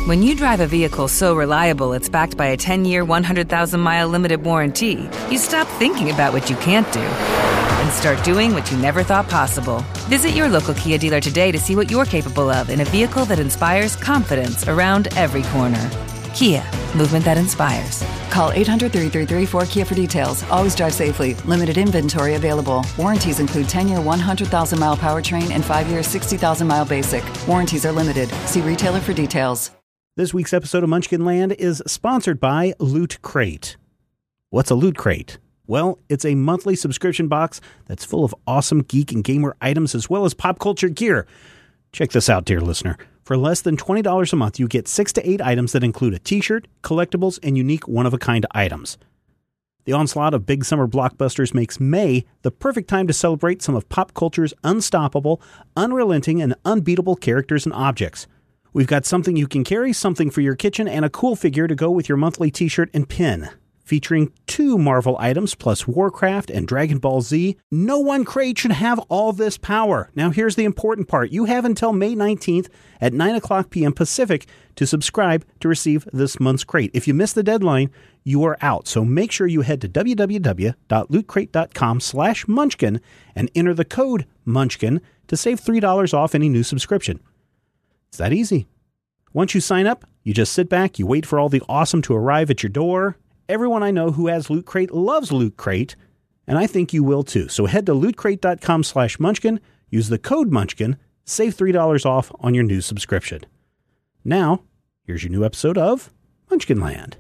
When you drive a vehicle so reliable it's backed by a 10-year, 100,000-mile limited warranty, you stop thinking about what you can't do and start doing what you never thought possible. Visit your local Kia dealer today to see what you're capable of in a vehicle that inspires confidence around every corner. Kia, movement that inspires. Call 800-333-4KIA for details. Always drive safely. Limited inventory available. Warranties include 10-year 100,000-mile powertrain and 5-year 60,000-mile basic. Warranties are limited. See retailer for details. This week's episode of Munchkin Land is sponsored by Loot Crate. What's a Loot Crate? Well, it's a monthly subscription box that's full of awesome geek and gamer items as well as pop culture gear. Check this out, dear listener. For less than $20 a month, you get 6 to 8 items that include a t-shirt, collectibles, and unique one-of-a-kind items. The onslaught of big summer blockbusters makes May the perfect time to celebrate some of pop culture's unstoppable, unrelenting, and unbeatable characters and objects. We've got something you can carry, something for your kitchen, and a cool figure to go with your monthly t-shirt and pin. Featuring 2 Marvel items plus Warcraft and Dragon Ball Z, no one crate should have all this power. Now here's the important part. You have until May 19th at 9 o'clock p.m. Pacific to subscribe to receive this month's crate. If you miss the deadline, you are out. So make sure you head to www.lootcrate.com/munchkin and enter the code munchkin to save $3 off any new subscription. It's that easy. Once you sign up, you just sit back, you wait for all the awesome to arrive at your door. Everyone I know who has Loot Crate loves Loot Crate, and I think you will too. So head to lootcrate.com/munchkin, use the code munchkin, save $3 off on your new subscription. Now, here's your new episode of Munchkin Land.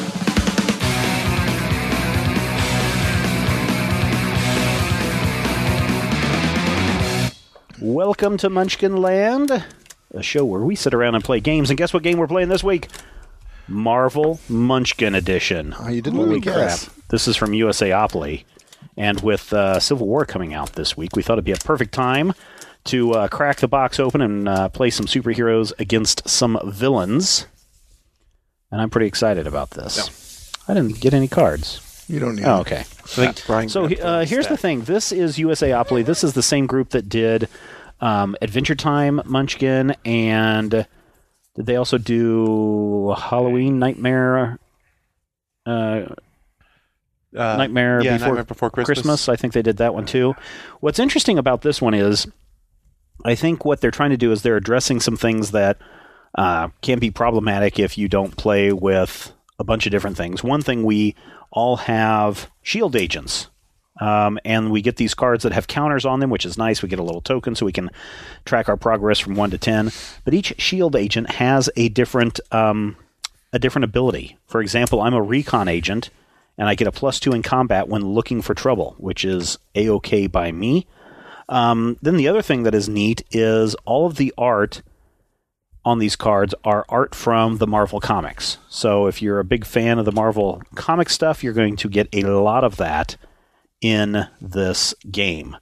Welcome to Munchkin Land, a show where we sit around and play games. And guess what game we're playing this week? Marvel Munchkin Edition. Oh, you didn't really guess. Crap. This is from USAopoly. And with Civil War coming out this week, we thought it'd be a perfect time to crack the box open and play some superheroes against some villains. And I'm pretty excited about this. Yeah. I didn't get any cards. You don't need Oh, okay. So here's the thing. This is USAopoly. This is the same group that did Adventure Time Munchkin, and did they also do Halloween Nightmare? Nightmare Before Christmas. I think they did that one too. What's interesting about this one is, I think what they're trying to do is they're addressing some things that can be problematic if you don't play with a bunch of different things. One thing, we all have shield agents. And we get these cards that have counters on them, which is nice. We get a little token so we can track our progress from 1 to 10. But each shield agent has a different ability. For example, I'm a recon agent, and I get a +2 in combat when looking for trouble, which is A-OK by me. Then the other thing that is neat is all of the art on these cards are art from the Marvel Comics. So if you're a big fan of the Marvel comic stuff, you're going to get a lot of that in this game.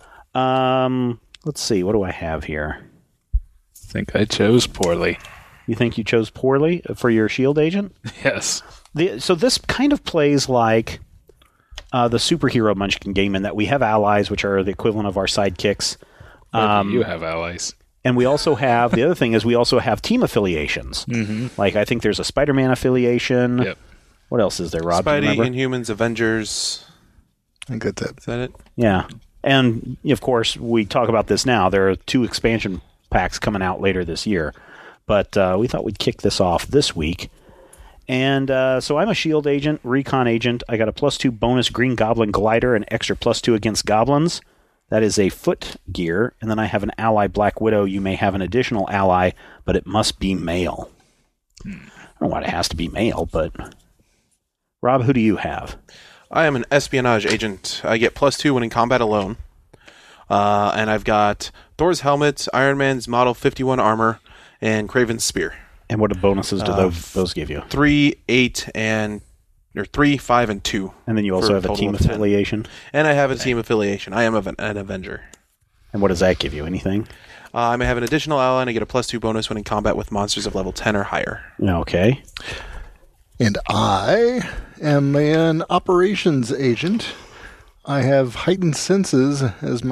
Let's see, what do I have here? I think I chose poorly. You think you chose poorly for your shield agent? Yes. So this kind of plays like the superhero Munchkin game in that we have allies, which are the equivalent of our sidekicks. You have allies. And we also have, the other thing is we also have team affiliations. Mm-hmm. Like I think there's a Spider-Man affiliation. Yep. What else is there, Rob? Spidey, Inhumans, Avengers. I think that's it. Is that it? Yeah. And, of course, we talk about this now. There are 2 expansion packs coming out later this year. But we thought we'd kick this off this week. And so I'm a shield agent, recon agent. I got a +2 bonus Green Goblin glider, an extra +2 against goblins. That is a foot gear. And then I have an ally, Black Widow. You may have an additional ally, but it must be male. I don't know why it has to be male, but... Rob, who do you have? I am an espionage agent. I get +2 when in combat alone. And I've got Thor's helmet, Iron Man's Model 51 armor, and Kraven's spear. And what bonuses do those give you? 3, 8, or 3, 5, and 2. And then you also have a team affiliation? And I have a team affiliation. I am an Avenger. And what does that give you? Anything? I may have an additional ally, and I get a +2 bonus when in combat with monsters of level 10 or higher. Okay. And I am an operations agent. I have heightened senses as my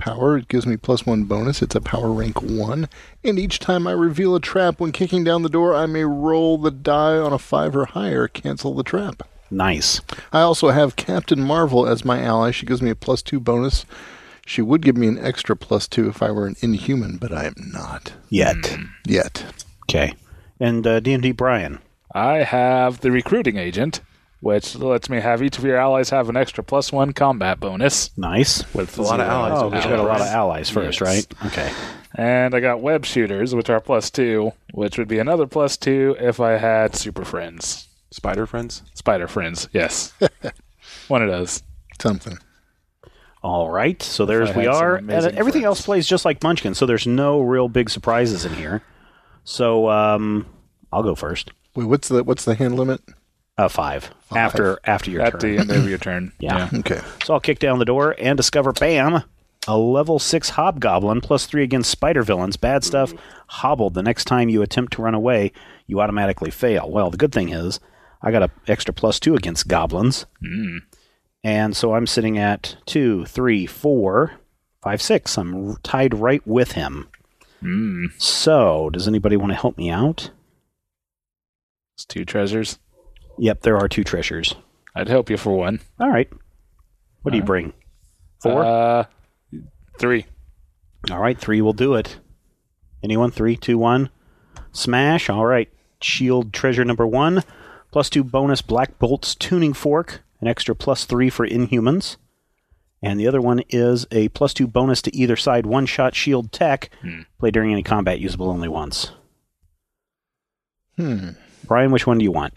power. It gives me +1 bonus. It's a power rank 1. And each time I reveal a trap when kicking down the door, I may roll the die on a 5 or higher, cancel the trap. Nice. I also have Captain Marvel as my ally. She gives me a +2 bonus. She would give me an extra +2 if I were an Inhuman, but I am not. Yet. Okay. And D&D Brian? I have the Recruiting Agent, which lets me have each of your allies have an extra +1 combat bonus. Nice. With a lot of allies. Oh, we've got a lot of allies first, right? Okay. And I got Web Shooters, which are +2, which would be another +2 if I had Super Friends. Spider Friends? Spider Friends, yes. One of those. Something. All right, so we are. And everything else plays just like Munchkin, so there's no real big surprises in here. So I'll go first. Wait, what's the hand limit? 5. After your turn. At the end of your turn. Yeah. Okay. So I'll kick down the door and discover, bam, a level 6 Hobgoblin, +3 against spider villains. Bad stuff. Hobbled. The next time you attempt to run away, you automatically fail. Well, the good thing is, I got an extra +2 against goblins. And so I'm sitting at 2, 3, 4, 5, 6. I'm tied right with him. So, does anybody want to help me out? It's 2 treasures. Yep, there are 2 treasures. I'd help you for 1. All right. What do you bring? 4? 3. All right, 3 will do it. Anyone? 3, 2, 1. Smash. All right. Shield treasure number 1. +2 bonus Black Bolt's tuning fork. An extra +3 for Inhumans. And the other one is a +2 bonus to either side one-shot shield tech. Play during any combat, usable only once. Brian, which one do you want?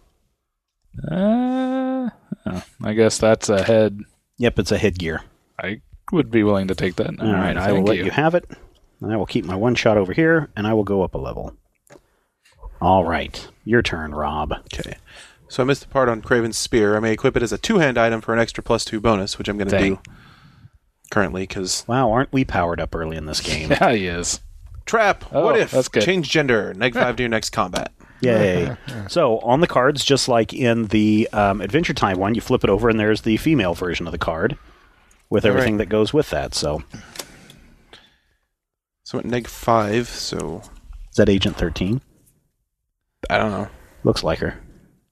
I guess that's a head. Yep, it's a headgear. I would be willing to take that. All right, I will let you have it. And I will keep my one-shot over here, and I will go up a level. All right, your turn, Rob. Okay. So I missed the part on Craven's Spear. I may equip it as a 2-hand item for an extra +2 bonus, which I'm going to do currently because... Wow, aren't we powered up early in this game? Yeah, he is. Trap. What if? That's good. Change gender. -5 to your next combat. Yay. So on the cards, just like in the Adventure Time one, you flip it over and there's the female version of the card with everything that goes with that. So at -5, so... Is that Agent 13? I don't know. Looks like her.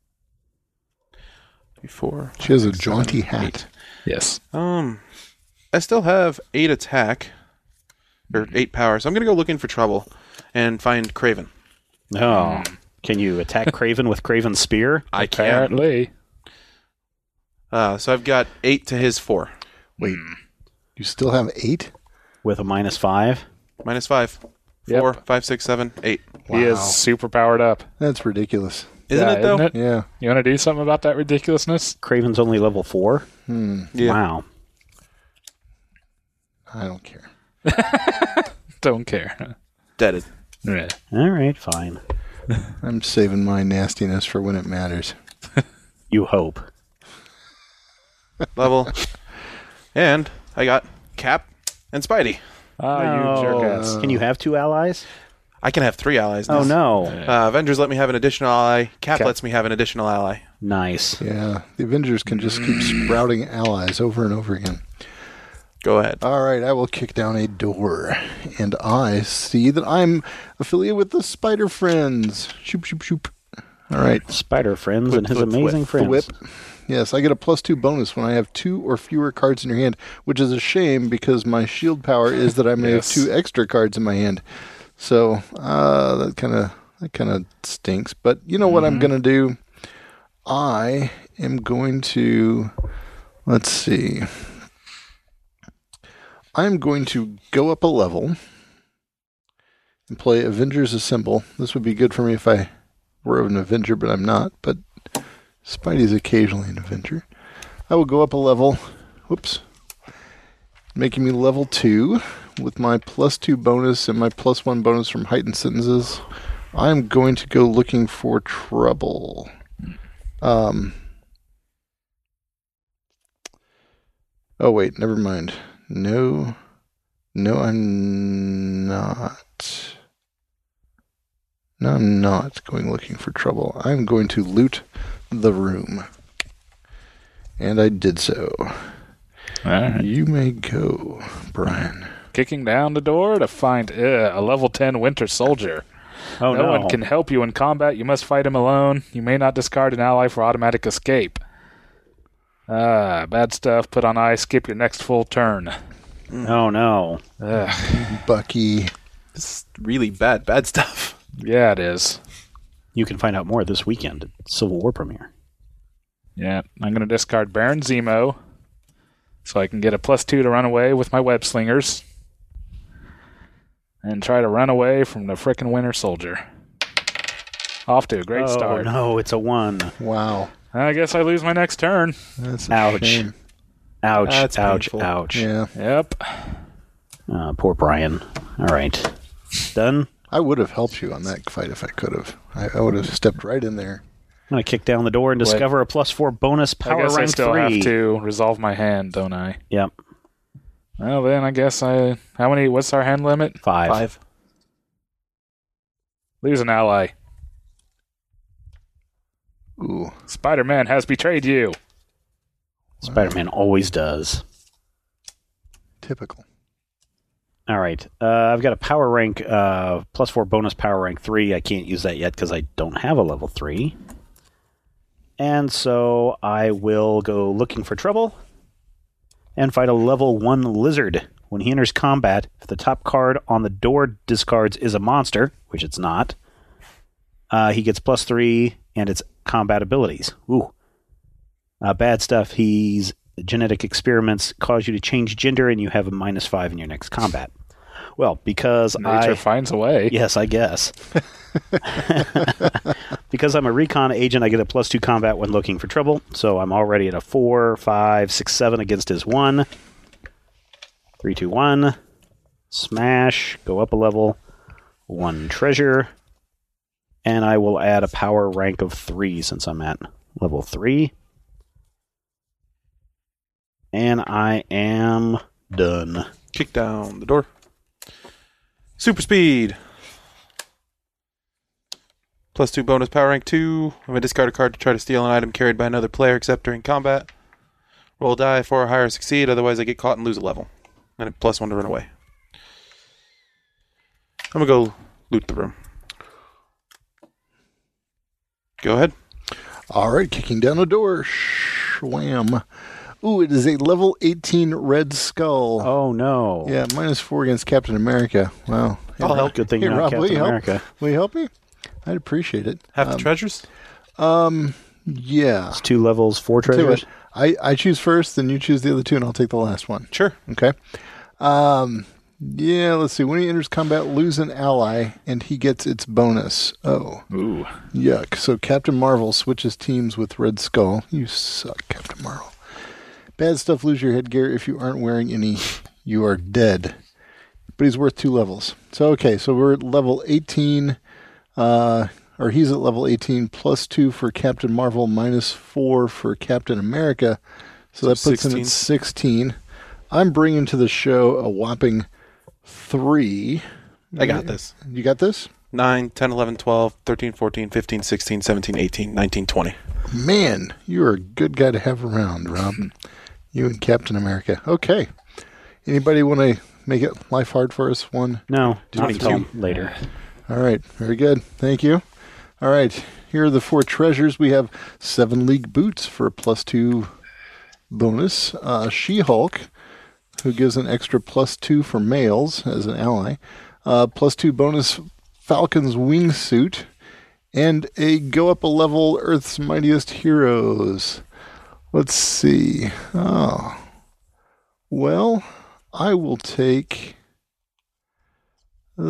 4. She has a jaunty hat. 8. Yes. I still have 8 attack, or 8 power, so I'm going to go looking for trouble and find Craven. Oh. Can you attack Craven with Craven's Spear? I can. Apparently. So I've got 8 to his 4. Wait, you still have 8? With a -5? -5. 4, 5, 6, 7, 8. Wow. He is super powered up. That's ridiculous. Isn't it, though? Isn't it? Yeah. You want to do something about that ridiculousness? Craven's only level 4? Yeah. Wow. I don't care. Don't care. Deaded. Yeah. All right, fine. I'm saving my nastiness for when it matters. You hope. Level. And I got Cap and Spidey. You jerk-ass. Can you have 2 allies? I can have 3 allies now. Oh, no. Avengers let me have an additional ally. Cap lets me have an additional ally. Nice. Yeah, the Avengers can just keep sprouting allies over and over again. Go ahead. All right, I will kick down a door, and I see that I'm affiliated with the Spider Friends. Shoop, shoop, shoop. All right. Spider Friends and his amazing friends. The whip. Yes, I get a +2 bonus when I have 2 or fewer cards in your hand, which is a shame because my shield power is that I may have 2 extra cards in my hand. So that kind of stinks. But you know what I'm going to do? I am going to, let's see. I'm going to go up a level and play Avengers Assemble. This would be good for me if I were an Avenger, but I'm not. But Spidey's occasionally an Avenger. I will go up a level. Whoops. Making me level 2 with my +2 bonus and my +1 bonus from heightened sentences. I'm going to go looking for trouble. Oh, wait, never mind. No, I'm not. No, I'm not going looking for trouble. I'm going to loot the room. And I did so. All right. You may go, Brian. Kicking down the door to find a level 10 Winter Soldier. Oh, no one can help you in combat. You must fight him alone. You may not discard an ally for automatic escape. Bad stuff. Put on ice. Skip your next full turn. Oh, no. Bucky. It's really bad stuff. Yeah, it is. You can find out more this weekend at Civil War premiere. Yeah, I'm going to discard Baron Zemo so I can get a +2 to run away with my web slingers and try to run away from the frickin' Winter Soldier. Off to a great start. Oh, no, it's a 1. Wow. I guess I lose my next turn. That's a shame. Ouch, That's ouch, painful. ouch. Yeah. Yep. Poor Brian. All right. Done? I would have helped you on that fight if I could have. I would have stepped right in there. I'm going to kick down the door and discover a +4 bonus I power guess I rank still 3. have to resolve my hand, don't I? Yep. Well, then I guess how many, what's our hand limit? 5. Lose an ally. Ooh. Spider-Man has betrayed you. Spider-Man always does. Typical. All right. I've got a power rank, +4 bonus power rank 3. I can't use that yet because I don't have a level 3. And so I will go looking for trouble and fight a level 1 lizard. When he enters combat, if the top card on the door discards is a monster, which it's not, he gets +3 and its combat abilities. Ooh. Bad stuff. He's genetic experiments cause you to change gender and you have a -5 in your next combat. Well, because Nature finds a way. Yes, I guess. Because I'm a recon agent, I get a +2 combat when looking for trouble. So I'm already at a 4, 5, 6, 7 against his 1. 3, 2, 1. Smash. Go up a level. 1 treasure. And I will add a power rank of 3 since I'm at level 3. And I am done. Kick down the door. Super speed. +2 bonus power rank 2. I'm going to discard a card to try to steal an item carried by another player except during combat. Roll a die, 4 or higher, succeed. Otherwise, I get caught and lose a level. And a +1 to run away. I'm going to go loot the room. Go ahead. All right, kicking down the door. Wham. Ooh, it is a level 18 Red Skull. Oh, no. Yeah, -4 against Captain America. Wow. Hey, I'll help. Good thing you're not Rob, Captain America. Will you help me? I'd appreciate it. Have the treasures? Yeah. It's 2 levels, 4 treasures. I choose first, then you choose the other 2, and I'll take the last one. Sure. Okay. Yeah, let's see. When he enters combat, lose an ally, and he gets its bonus. Oh. Ooh. Yuck. So Captain Marvel switches teams with Red Skull. You suck, Captain Marvel. Bad stuff, lose your headgear. If you aren't wearing any, you are dead. But he's worth 2 levels. So, okay, so we're at level 18, or he's at level 18, +2 for Captain Marvel, -4 for Captain America. So that puts 16. him at 16. I'm bringing to the show a whopping 3. I got this. You got this? 9, 10, 11, 12, 13, 14, 15, 16, 17, 18, 19, 20. Man, you're a good guy to have around, Rob. You and Captain America. Okay. Anybody want to make it life hard for us? 1? No, Not until later. All right. Very good. Thank you. All right. Here are the 4 treasures. We have 7 League Boots for a +2 bonus. She-Hulk, who gives an extra +2 for males as an ally. +2 bonus Falcon's wingsuit. And a go up a level Earth's Mightiest Heroes. Let's see. Oh. Well, I will take... I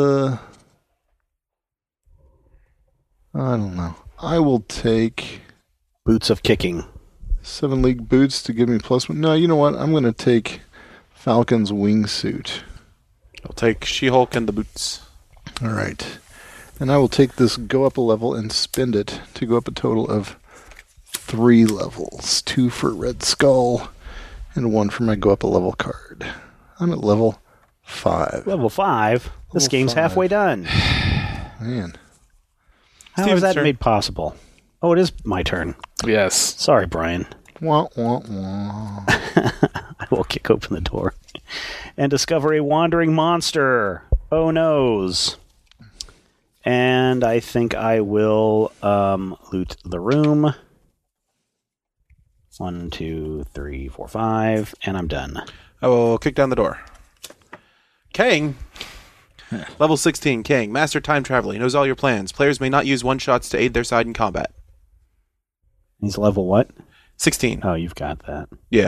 don't know. I will take... Boots of Kicking. 7 League Boots to give me +1. No, you know what? I'm going to take Falcon's wingsuit. I'll take She-Hulk and the boots. All right. And I will take this go up a level and spend it to go up a total of 3 levels. 2 for Red Skull and 1 for my go up a level card. I'm at level 5. Level 5? This game's 5. halfway done. Man. How Steven's is that turn. made possible? Oh, it is my turn. Yes. Sorry, Brian. Wah, wah, wah. I will kick open the door and discover a wandering monster. Oh, noes. And I think I will loot the room. 1, 2, 3, 4, 5, and I'm done. I will kick down the door. Kang. Level 16, Kang. Master time traveler. He knows all your plans. Players may not use one-shots to aid their side in combat. He's level what? 16. Oh, you've got that. Yeah.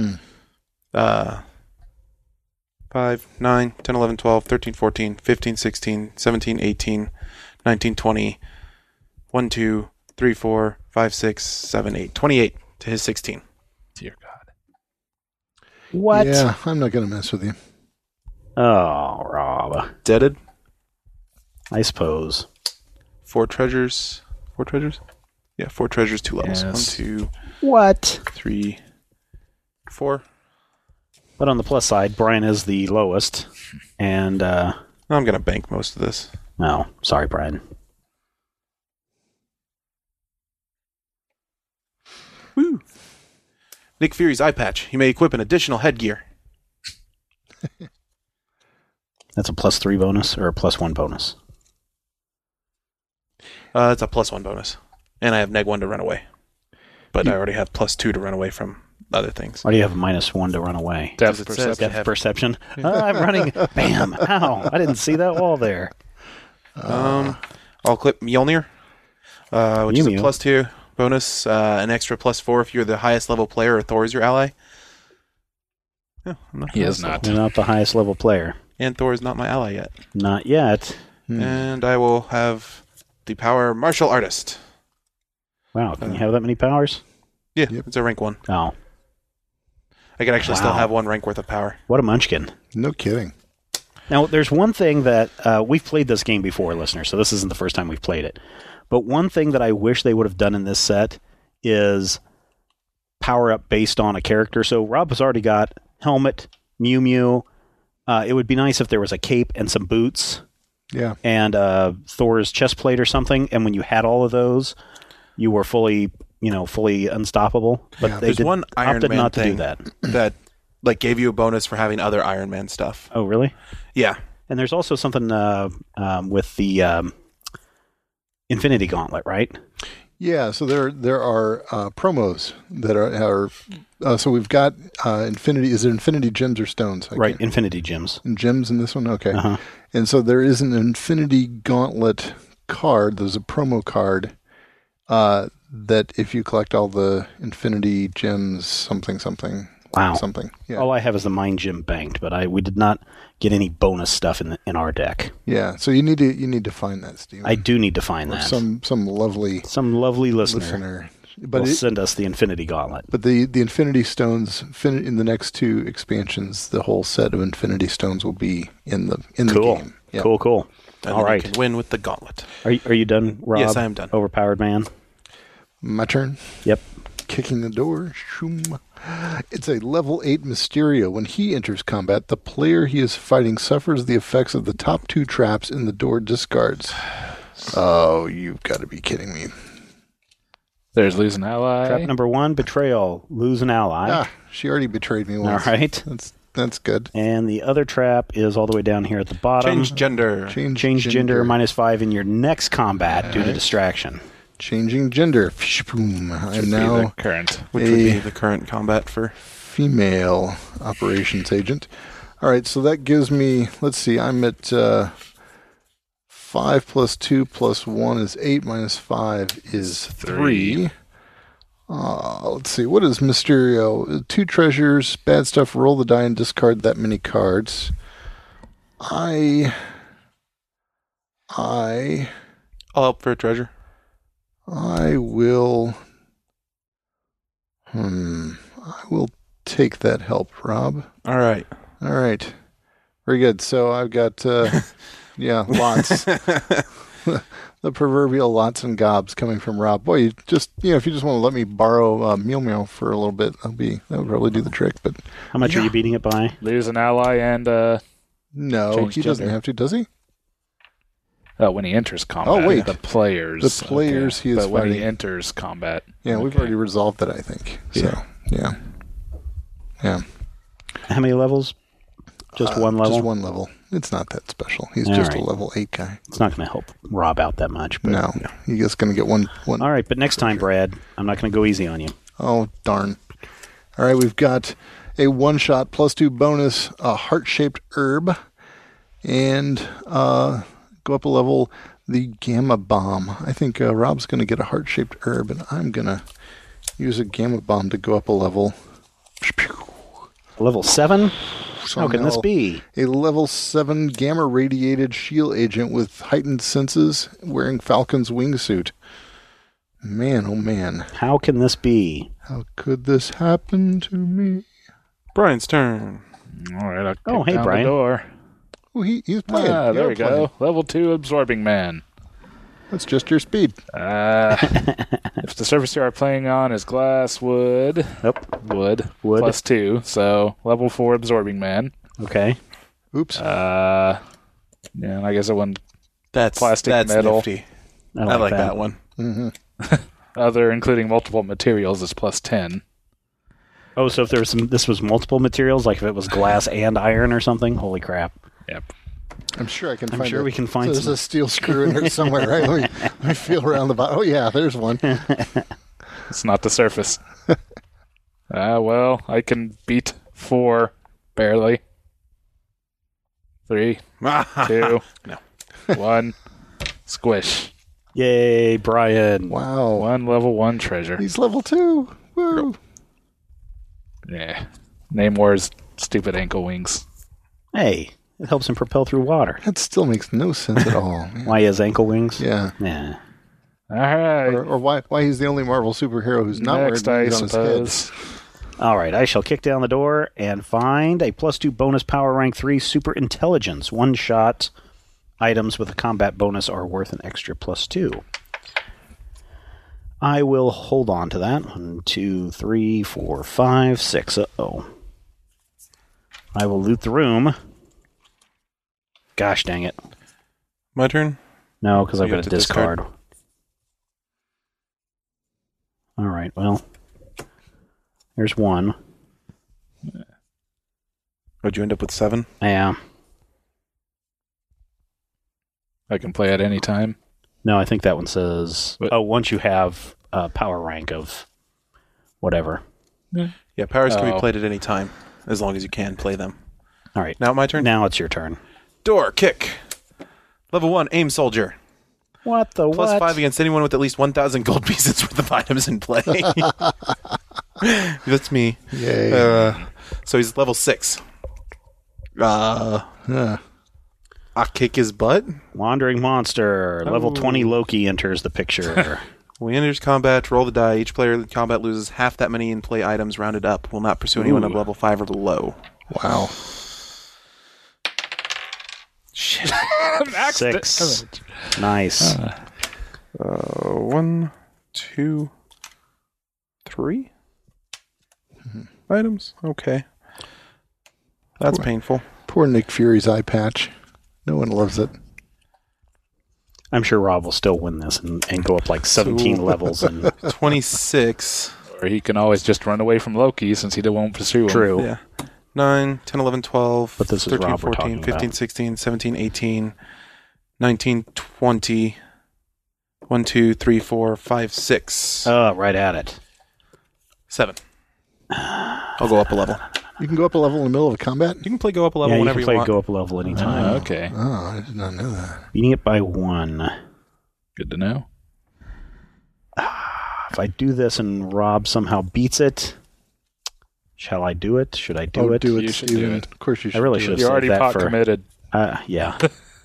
5, 9, 10, 11, 12, 13, 14, 15, 16, 17, 18, 19, 20, 1, 2, 3, 4, 5, 6, 7, 8. 28 to his 16. Dear God. What? Yeah, I'm not going to mess with you. Oh, Rob. Deaded. I suppose. 4 treasures. 4 treasures? Yeah, 4 treasures, 2 levels. Yes. 1, 2, What? 3, 4. But on the plus side, Brian is the lowest. And, I'm going to bank most of this. no, sorry, Brian. Woo! Nick Fury's eye patch. You may equip an additional headgear. That's a +3 bonus or a +1 bonus? It's a +1 bonus. And I have -1 to run away. But I already have +2 to run away from other things. Why do you have a -1 to run away? Depth perception. Depth perception. I'm running. Bam. Ow. I didn't see that wall there. I'll clip Mjolnir, which is a +2 bonus, an extra +4 if you're the highest level player or Thor is your ally. Yeah, He is not. You're not the highest level player. And Thor is not my ally yet. Not yet. And I will have the power Martial Artist. Wow. Can you have that many powers? Yeah, it's a rank 1. Oh. I can actually still have 1 rank worth of power. What a munchkin. No kidding. Now, there's one thing that we've played this game before, listeners, so this isn't the first time we've played it. But one thing that I wish they would have done in this set is power up based on a character. So Rob has already got helmet, Mew Mew. It would be nice if there was a cape and some boots. Yeah. And Thor's chest plate or something. And when you had all of those, you were fully unstoppable. But they There's one Iron opted Man not to do thing that. that gave you a bonus for having other Iron Man stuff. Oh, really? Yeah. And there's also something with the Infinity Gauntlet, right? Yeah, so there are promos that are so we've got Infinity. Is it Infinity Gems or Stones? Right, Infinity Gems. And Gems in this one? Okay. Uh-huh. And so there is an Infinity Gauntlet card. There's a promo card that if you collect all the Infinity Gems, something. Wow. Something. Yeah. All I have is the Mind Gem banked, but we did not get any bonus stuff in our deck. Yeah. So you need to find that, Steve. I do need to find that. Some lovely listener will send us the Infinity Gauntlet. But the Infinity Stones in the next 2 expansions, the whole set of Infinity Stones will be in the game. Yeah. Cool. And all right. You can win with the gauntlet. Are you done, Rob? Yes, I am done. Overpowered man. My turn. Yep. Kicking the door. Shoom. It's a level 8 Mysterio. When he enters combat, the player he is fighting suffers the effects of the top 2 traps in the door discards. Oh, you've got to be kidding me. There's lose an ally. Trap number 1, betrayal. Lose an ally. She already betrayed me once. All right. That's good. And the other trap is all the way down here at the bottom. Change gender. Change gender -5 in your next combat due to distraction. Changing gender. I'm now current. Which would be the current combat for female operations agent. All right, so that gives me, let's see, I'm at 5 + 2 + 1 is 8 - 5 is 3. Let's see, what is Mysterio? 2 treasures, bad stuff, roll the die and discard that many cards. I'll up for a treasure. I will take that help, Rob. All right. Very good. So I've got, lots. The proverbial lots and gobs coming from Rob. Boy, if you just want to let me borrow Mew Mew for a little bit, that would probably do the trick. But how much are you beating it by? Lose an ally and no, he doesn't have to, does he? When he enters combat. Oh, wait. The players he is but fighting. when he enters combat. Yeah, we've already resolved that, I think. So, yeah. How many levels? Just one level? Just one level. It's not that special. He's just a level 8 guy. It's not going to help Rob out that much. But no. He's just going to get one. All right, but next time, Brad, I'm not going to go easy on you. Oh, darn. All right, we've got a one-shot +2 bonus, a heart-shaped herb, and go up a level, the Gamma Bomb. I think Rob's going to get a heart-shaped herb, and I'm going to use a Gamma Bomb to go up a level. Level 7? How can this be? A level 7 gamma-radiated shield agent with heightened senses wearing Falcon's wingsuit. Man, oh man. How can this be? How could this happen to me? Brian's turn. All right, I'll kick down Brian. The door. Oh, he's playing. There we go. Level 2 Absorbing Man. That's just your speed. If the surface you are playing on is glass, wood. Wood. +2. So level 4 Absorbing Man. Okay. Oops. Yeah, I guess it went plastic metal. Nifty. I like that one. Mm-hmm. Other, including multiple materials, is +10. Oh, so if there was this was multiple materials, like if it was glass and iron or something? Holy crap. Yep. I'm sure I can find I'm sure we can find There's a steel screw in there somewhere, right? Let me feel around the bottom. Oh, yeah, there's one. It's not the surface. Well, I can beat 4, barely. 3, 2, 1, squish. Yay, Brian. Wow. 1 level 1 treasure. He's level 2. Woo. Yeah. Namore's stupid ankle wings. Hey, it helps him propel through water. That still makes no sense at all. Man. Why he has ankle wings? Yeah. Yeah. All right. Or why he's the only Marvel superhero who's not wearing wings on his head. All right, I shall kick down the door and find a +2 bonus power rank 3 super intelligence. One shot items with a combat bonus are worth an extra +2. I will hold on to that. 1, 2, 3, 4, 5, 6. Uh-oh. I will loot the room. Gosh dang it. My turn? No, because I've got to discard. All right, well, there's one. Would you end up with 7? Yeah. I can play at any time. No, I think that one says, once you have a power rank of whatever. Yeah, powers can be played at any time, as long as you can play them. All right. Now my turn? Now it's your turn. Door, kick. Level 1, aim soldier. What the Plus what? 5 against anyone with at least 1,000 gold pieces worth of items in play. That's me. Yay. So he's level 6. I kick his butt. Wandering monster. Level 20 Loki enters the picture. When he enters combat, roll the die. Each player in combat loses half that many in-play items rounded up. Will not pursue anyone of level 5 or below. Wow. Shit. 6. Nice. 1, 2, 3 items. Okay. That's painful. Poor Nick Fury's eye patch. No one loves it. I'm sure Rob will still win this and go up like 17 levels. And 26. Or he can always just run away from Loki since he won't pursue him. True. Yeah. 9, 10, 11, 12, but this 13, is Rob 14, 15, 16, 17, 18, 19, 20, 1, 2, 3, 4, 5, 6. Right at it. 7. I'll go up a level. You can go up a level in the middle of a combat? You can play go up a level whenever you want. You can play go up a level anytime. Okay. Oh, I did not know that. Beating it by 1. Good to know. If I do this and Rob somehow beats it, shall I do it? Should I do it? Do it, You should Steven. do it. Of course you should. I really should have You're saved already that pot for... committed. Yeah.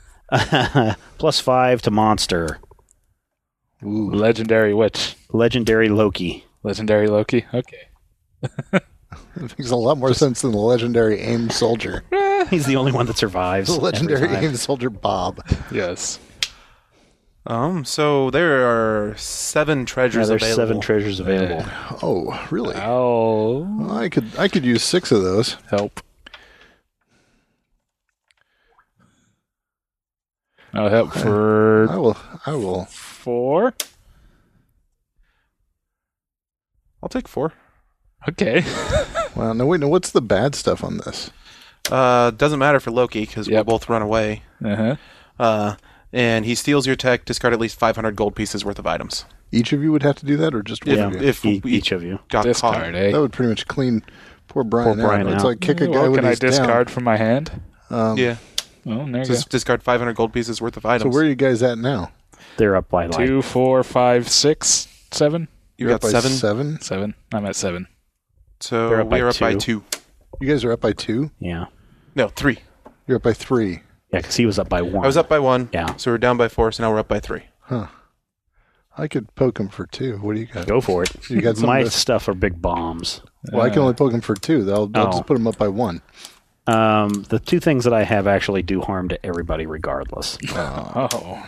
+5 to monster. Ooh. Legendary witch. Legendary Loki. Legendary Loki? Okay. It makes a lot more sense than the legendary aim soldier. He's the only one that survives. The legendary every time. aim soldier Bob. Yes. So there are 7 treasures there's available. 7 treasures available. Oh, really? I'll Well, I could use 6 of those. help. I'll help for I will. 4. I'll take 4. Okay. Well, no, wait, no. What's the bad stuff on this? Doesn't matter for Loki because we'll both run away. And he steals your tech. Discard at least 500 gold pieces worth of items. Each of you would have to do that, or just one of you? If each of you got discard, caught. eh? That would pretty much clean poor Brian out. It's like kick a guy well, with can I his discard down. from my hand? Yeah. Well, there you Just discard 500 gold pieces worth of items. So where are you guys at now? They're up by go. 2, 4, 5, 6, 7. You're at by 7? 7? 7. I'm at 7. So we're up by 2. You guys are up by 2? Yeah. No, 3. You're up by 3. Yeah, because he was up by 1. I was up by 1. Yeah. So we're down by 4, so now we're up by 3. Huh. I could poke him for 2. What do you got? Go for it. You got some My stuff are big bombs. Well, I can only poke him for 2. I'll just put him up by 1. The 2 things that I have actually do harm to everybody regardless. Oh,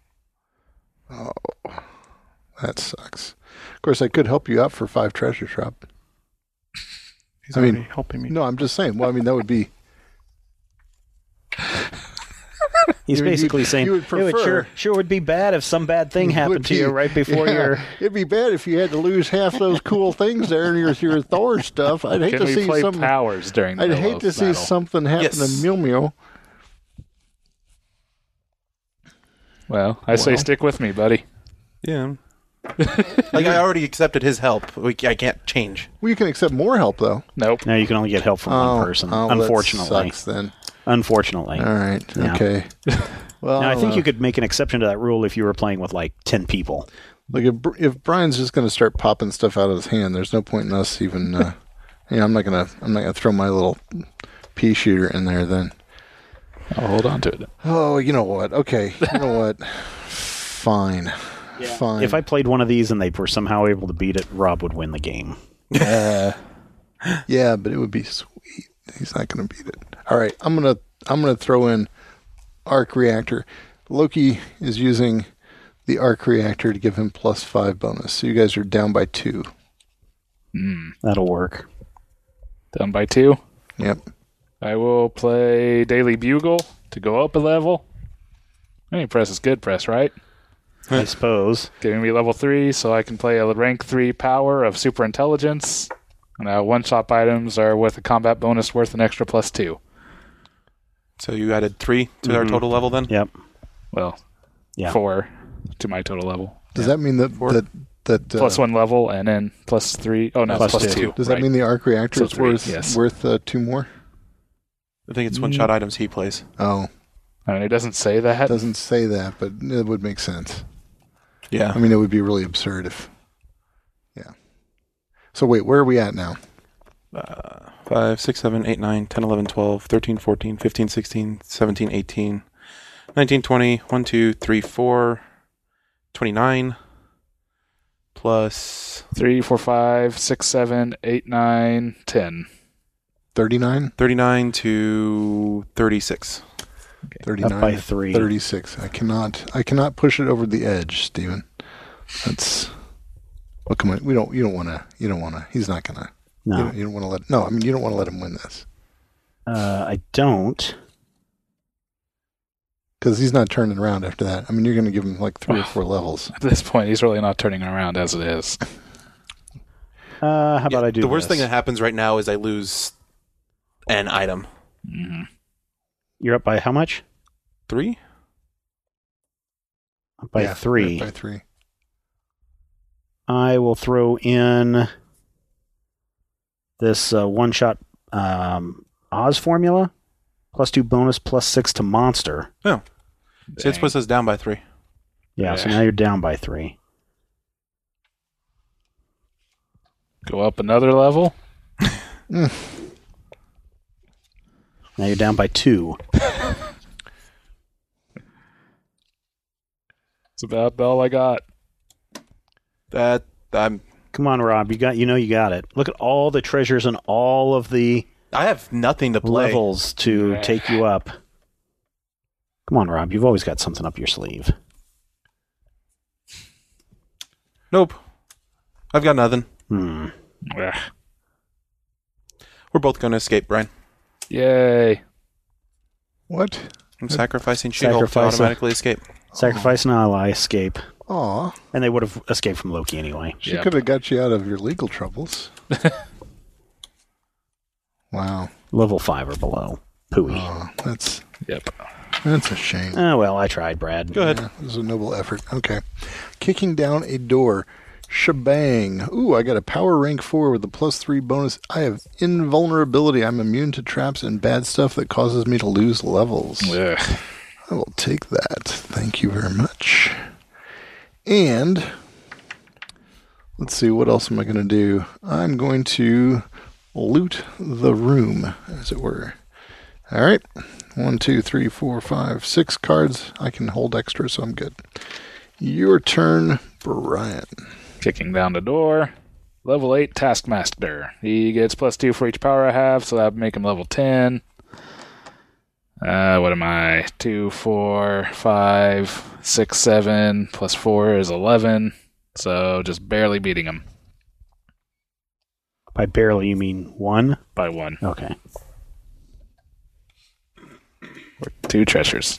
that sucks. Of course, I could help you out for 5 treasure drop. He's already helping me. No, I'm just saying. Well, I mean, that would be... He's basically saying you would prefer, it sure would be bad if some bad thing happened to you right before your... It'd be bad if you had to lose half those cool things there in your Thor stuff. I'd hate Can to we see play some powers during the I'd hate to see something happen to Mew Mew. Well, I say stick with me, buddy. Yeah. Like, I already accepted his help. I can't change. Well, you can accept more help, though. Nope. No, you can only get help from one person, unfortunately. That sucks, then. Unfortunately. All right. Yeah. Okay. Well, now, I think you could make an exception to that rule if you were playing with, like, 10 people. Like, if Brian's just going to start popping stuff out of his hand, there's no point in us even... I'm not gonna throw my little pea shooter in there, then. I'll hold on to it. Oh, you know what? Okay. You know what? Fine. Yeah. Fine. If I played one of these and they were somehow able to beat it, Rob would win the game. Yeah, but it would be sweet. He's not going to beat it. All right, I'm gonna throw in arc reactor. Loki is using the arc reactor to give him +5 bonus. So you guys are down by 2. That'll work. Down by 2. Yep. I will play Daily Bugle to go up a level. Any press is good press, right? I suppose. Giving me level 3, so I can play a rank 3 power of super intelligence. And one-shot items are with a combat bonus worth an extra +2. So you added 3 to our total level then? Yep. Well, 4 to my total level. Does that mean that +1 level and then +3? Oh no, +2. Does that mean the arc reactor is worth 2 more? I think it's one-shot items he plays. Oh. I mean, it doesn't say that. It doesn't say that, but it would make sense. Yeah. I mean, it would be really absurd if... Yeah. So wait, where are we at now? 5, 6, 7, 8, 9, 10, 11, 12, 13, 14, 15, 16, 17, 18, 19, 20, 1, 2, 3, 4, 29, plus... 3, 4, 5, 6, 7, 8, 9, 10. 39? 39 to 36. Okay. 39 up by 3. 36. I cannot push it over the edge, Steven. That's... Well, come on. You don't want to. He's not going to. No. You don't want to let... No, I mean, you don't want to let him win this. I don't. Because he's not turning around after that. I mean, you're going to give him like 3 or 4 levels. At this point, he's really not turning around as it is. How about I do the worst this? thing that happens right now is I lose an item. Mm-hmm. You're up by how much? 3? Up by 3. Up by 3. I will throw in this one-shot Oz formula. +2 bonus, +6 to monster. Oh. So it puts us down by 3. Yeah, so now you're down by 3. Go up another level. Now you're down by 2. It's about all I got. Come on, Rob. You got it. Look at all the treasures and all of the I have nothing to play. levels to take you up. Come on, Rob. You've always got something up your sleeve. Nope. I've got nothing. Ugh. We're both going to escape, Brian. Yay. What? I'm sacrificing She-Hulk to automatically escape. Sacrifice an ally, escape. Aw. And they would have escaped from Loki anyway. She could have got you out of your legal troubles. Wow. Level 5 or below. Pooey. That's a shame. Oh, well, I tried, Brad. Go ahead. Yeah, this is a noble effort. Okay. Kicking down a door. Shebang. Ooh, I got a power rank 4 with a +3 bonus. I have invulnerability. I'm immune to traps and bad stuff that causes me to lose levels. Ugh. I will take that. Thank you very much. And let's see, what else am I going to do? I'm going to loot the room, as it were. All right. 1, 2, 3, 4, 5, 6 cards. I can hold extra, so I'm good. Your turn, Brian. Kicking down the door. Level 8 Taskmaster. He gets +2 for each power I have, so that would make him level 10. What am I? 2, 4, 5, 6, 7, +4 is 11. So just barely beating him. By barely, you mean 1? By 1. Okay. 2 treasures.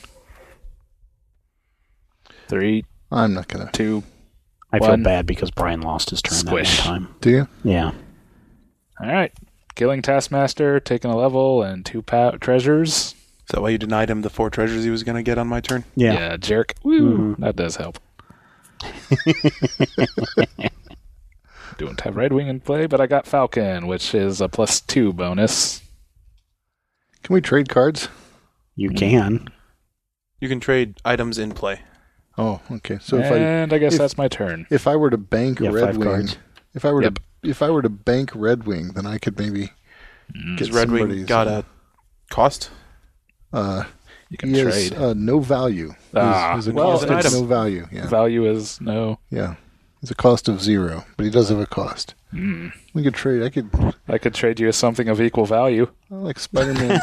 3. I'm not going to. 2. I 1. feel bad because Brian lost his turn Squish. that one time. Do you? Yeah. All right. Killing Taskmaster, taking a level, and 2 treasures. Is that why you denied him the 4 treasures he was going to get on my turn? Yeah. Jerk. Woo. That does help. Don't have Red Wing in play, but I got Falcon, which is a +2 bonus. Can we trade cards? You can. You can trade items in play. Oh, okay. So I guess that's my turn. if I were to bank Yeah, Red 5 Wing, cards. if I were to bank Red Wing, then I could maybe get Has Red Wing somebody's, got a cost? You can he has trade. no value. His well, cost it's an is item. no value. Yeah, Value is no. yeah. It's a cost of 0, but he does have a cost. Mm. We could trade. I could trade you something of equal value. I like Spider-Man's.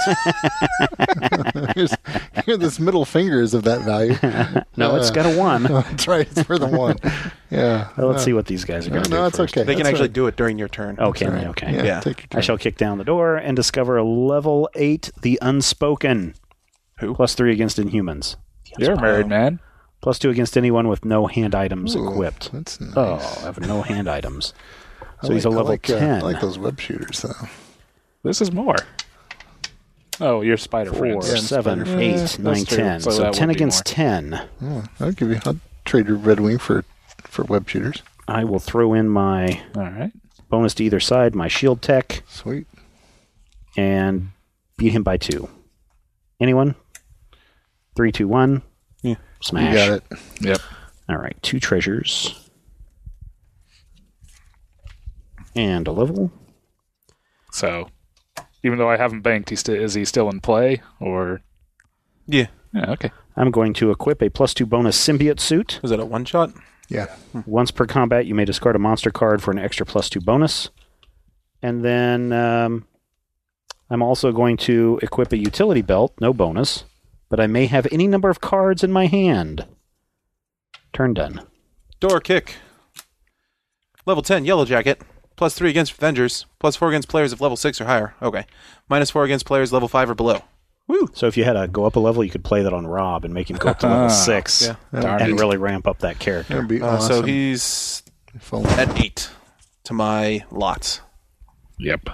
Here, this middle finger is of that value. No, it's got a 1. That's right. It's for the 1. Yeah. Well, let's see what these guys are going to do. No, that's first. They can That's actually right. do it during your turn. Oh, can That's they? right. Okay. Yeah. Take your turn. I shall kick down the door and discover a level 8, the Unspoken. Who? +3 against Inhumans. You're a married man. +2 against anyone with no hand items Ooh, equipped. That's nice. Oh, I have no hand items. So I he's a level 10. I like those web shooters, though. This is more. Oh, you're Spider 4, Friends. Yeah, 7, Spider 8, Friends. 9, That's true. 10. So So that 10 would be against more. 10. Oh, I'll trade your Red Wing for web shooters. I will throw in my All right. bonus to either side, my shield tech, Sweet. and beat him by 2. Anyone? 3, 2, 1. Yeah. Smash. You got it. Yep. All right, 2 treasures. And a level. So, even though I haven't banked, is he still in play? Or Yeah. yeah, okay. I'm going to equip a +2 bonus symbiote suit. Was that a one-shot? Yeah. Once per combat, you may discard a monster card for an extra +2 bonus. And then I'm also going to equip a utility belt, no bonus, but I may have any number of cards in my hand. Turn done. Door kick. Level 10, Yellow Jacket. +3 against Avengers. +4 against players of level 6 or higher. Okay. -4 against players level 5 or below. Woo! So if you had to go up a level, you could play that on Rob and make him go up to level 6 Yeah. Darn and it. really ramp up that character. That'd be awesome. So he's If only. at 8 to my lots. Yep.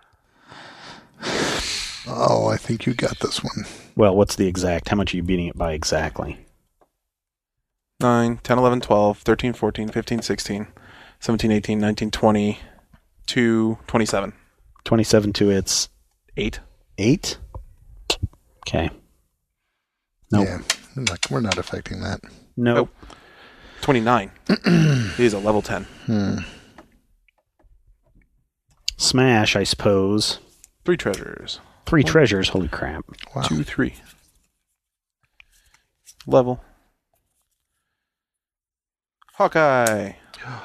Oh, I think you got this one. Well, what's the exact? How much are you beating it by exactly? 9, 10, 11, 12, 13, 14, 15, 16, 17, 18, 19, 20, to 27. 27 to its 8. 8? Okay. Nope. Yeah. We're not affecting that. Nope. 29. He's a level 10. Smash, I suppose. 3 treasures. 3 treasures. Holy crap. Wow. 2, 3. Level. Hawkeye.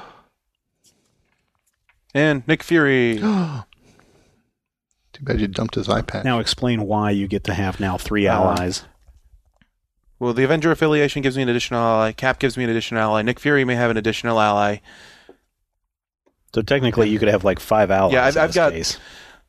And Nick Fury. Too bad you dumped his iPad. Now explain why you get to have now 3 allies. Well, the Avenger affiliation gives me an additional ally. Cap gives me an additional ally. Nick Fury may have an additional ally. So technically, you could have like 5 allies. Yeah, in I've this got- case.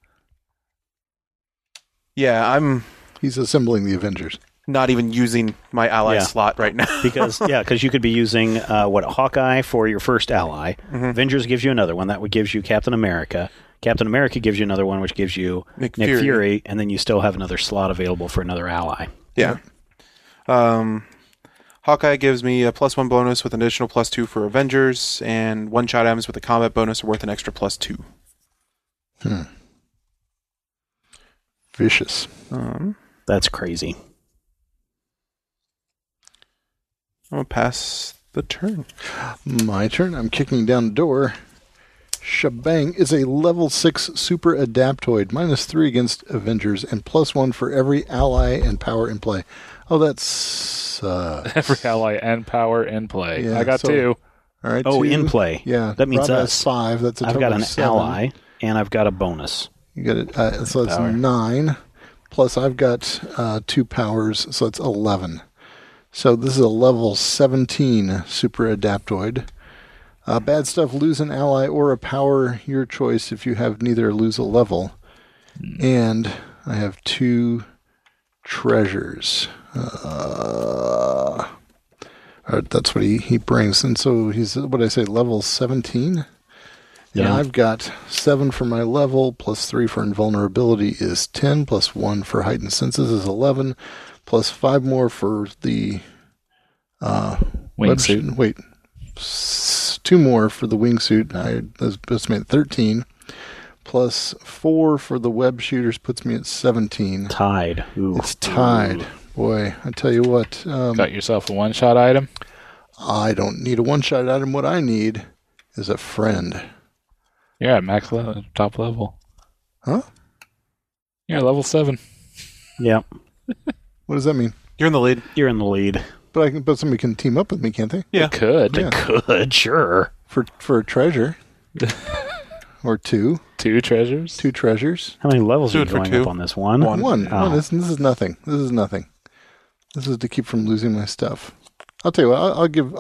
Yeah, I'm He's assembling the Avengers. not even using my ally Yeah. slot right now. because you could be using Hawkeye for your first ally. Mm-hmm. Avengers gives you another one that would gives you Captain America. Captain America gives you another one, which gives you Nick Fury, and then you still have another slot available for another ally. Yeah. Hawkeye gives me a +1 bonus with an additional +2 for Avengers, and one-shot items with a combat bonus are worth an extra +2. Vicious. That's crazy. I'm going to pass the turn. My turn. I'm kicking down the door. Shebang is a level 6 super adaptoid, -3 against Avengers, and +1 for every ally and power in play. Oh, that's every ally and power in play. Yeah, I got 2. All right. Oh, 2. in play. Yeah, that means Rob us. Has 5. That's a total I've got an of 7. ally, and I've got a bonus. You got it. So that's power. 9. Plus, I've got 2 powers, so it's 11. So this is a level 17 super adaptoid. Bad stuff, lose an ally or a power, your choice if you have neither, lose a level. And I have 2 treasures. That's what he brings. And so he's, what did I say, level 17? Yeah. And I've got 7 for my level, +3 for invulnerability is 10, +1 for heightened senses is 11, +5 more for the wingsuit. Wait. 2 more for the wingsuit. That's made 13. +4 for the web shooters puts me at 17. Tied. Ooh. It's tied. Ooh. Boy, I tell you what. Got yourself a one-shot item? I don't need a one-shot item. What I need is a friend. You're at max level, top level. Huh? You're at level 7. Yeah. What does that mean? You're in the lead. You're in the lead. But somebody can team up with me, can't they? Yeah. They could. They could, sure. For a treasure. Or 2. 2 treasures? 2 treasures. How many levels are you going up on this one? One. Oh. This is nothing. This is nothing. This is to keep from losing my stuff. I'll tell you what.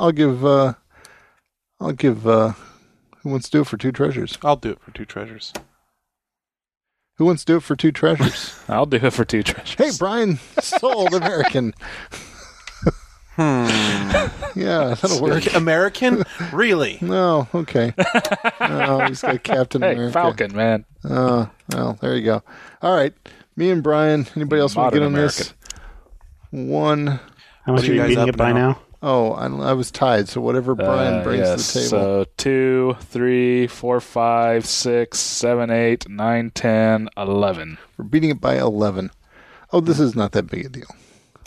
I'll give. Who wants to do it for 2 treasures? I'll do it for 2 treasures. Who wants to do it for 2 treasures? I'll do it for 2 treasures. Hey, Brian, sold American. Yeah, that'll work. American? Really? No, okay. No, he's got Captain America. Falcon, man. Oh, well, there you go. All right, me and Brian. Anybody else want to get on this? 1. How much are you beating it by now? Oh, I was tied, so whatever Brian brings to the table. So 2, 3, 4, 5, 6, 7, 8, 9, 10, 11. We're beating it by 11. Oh, this is not that big a deal.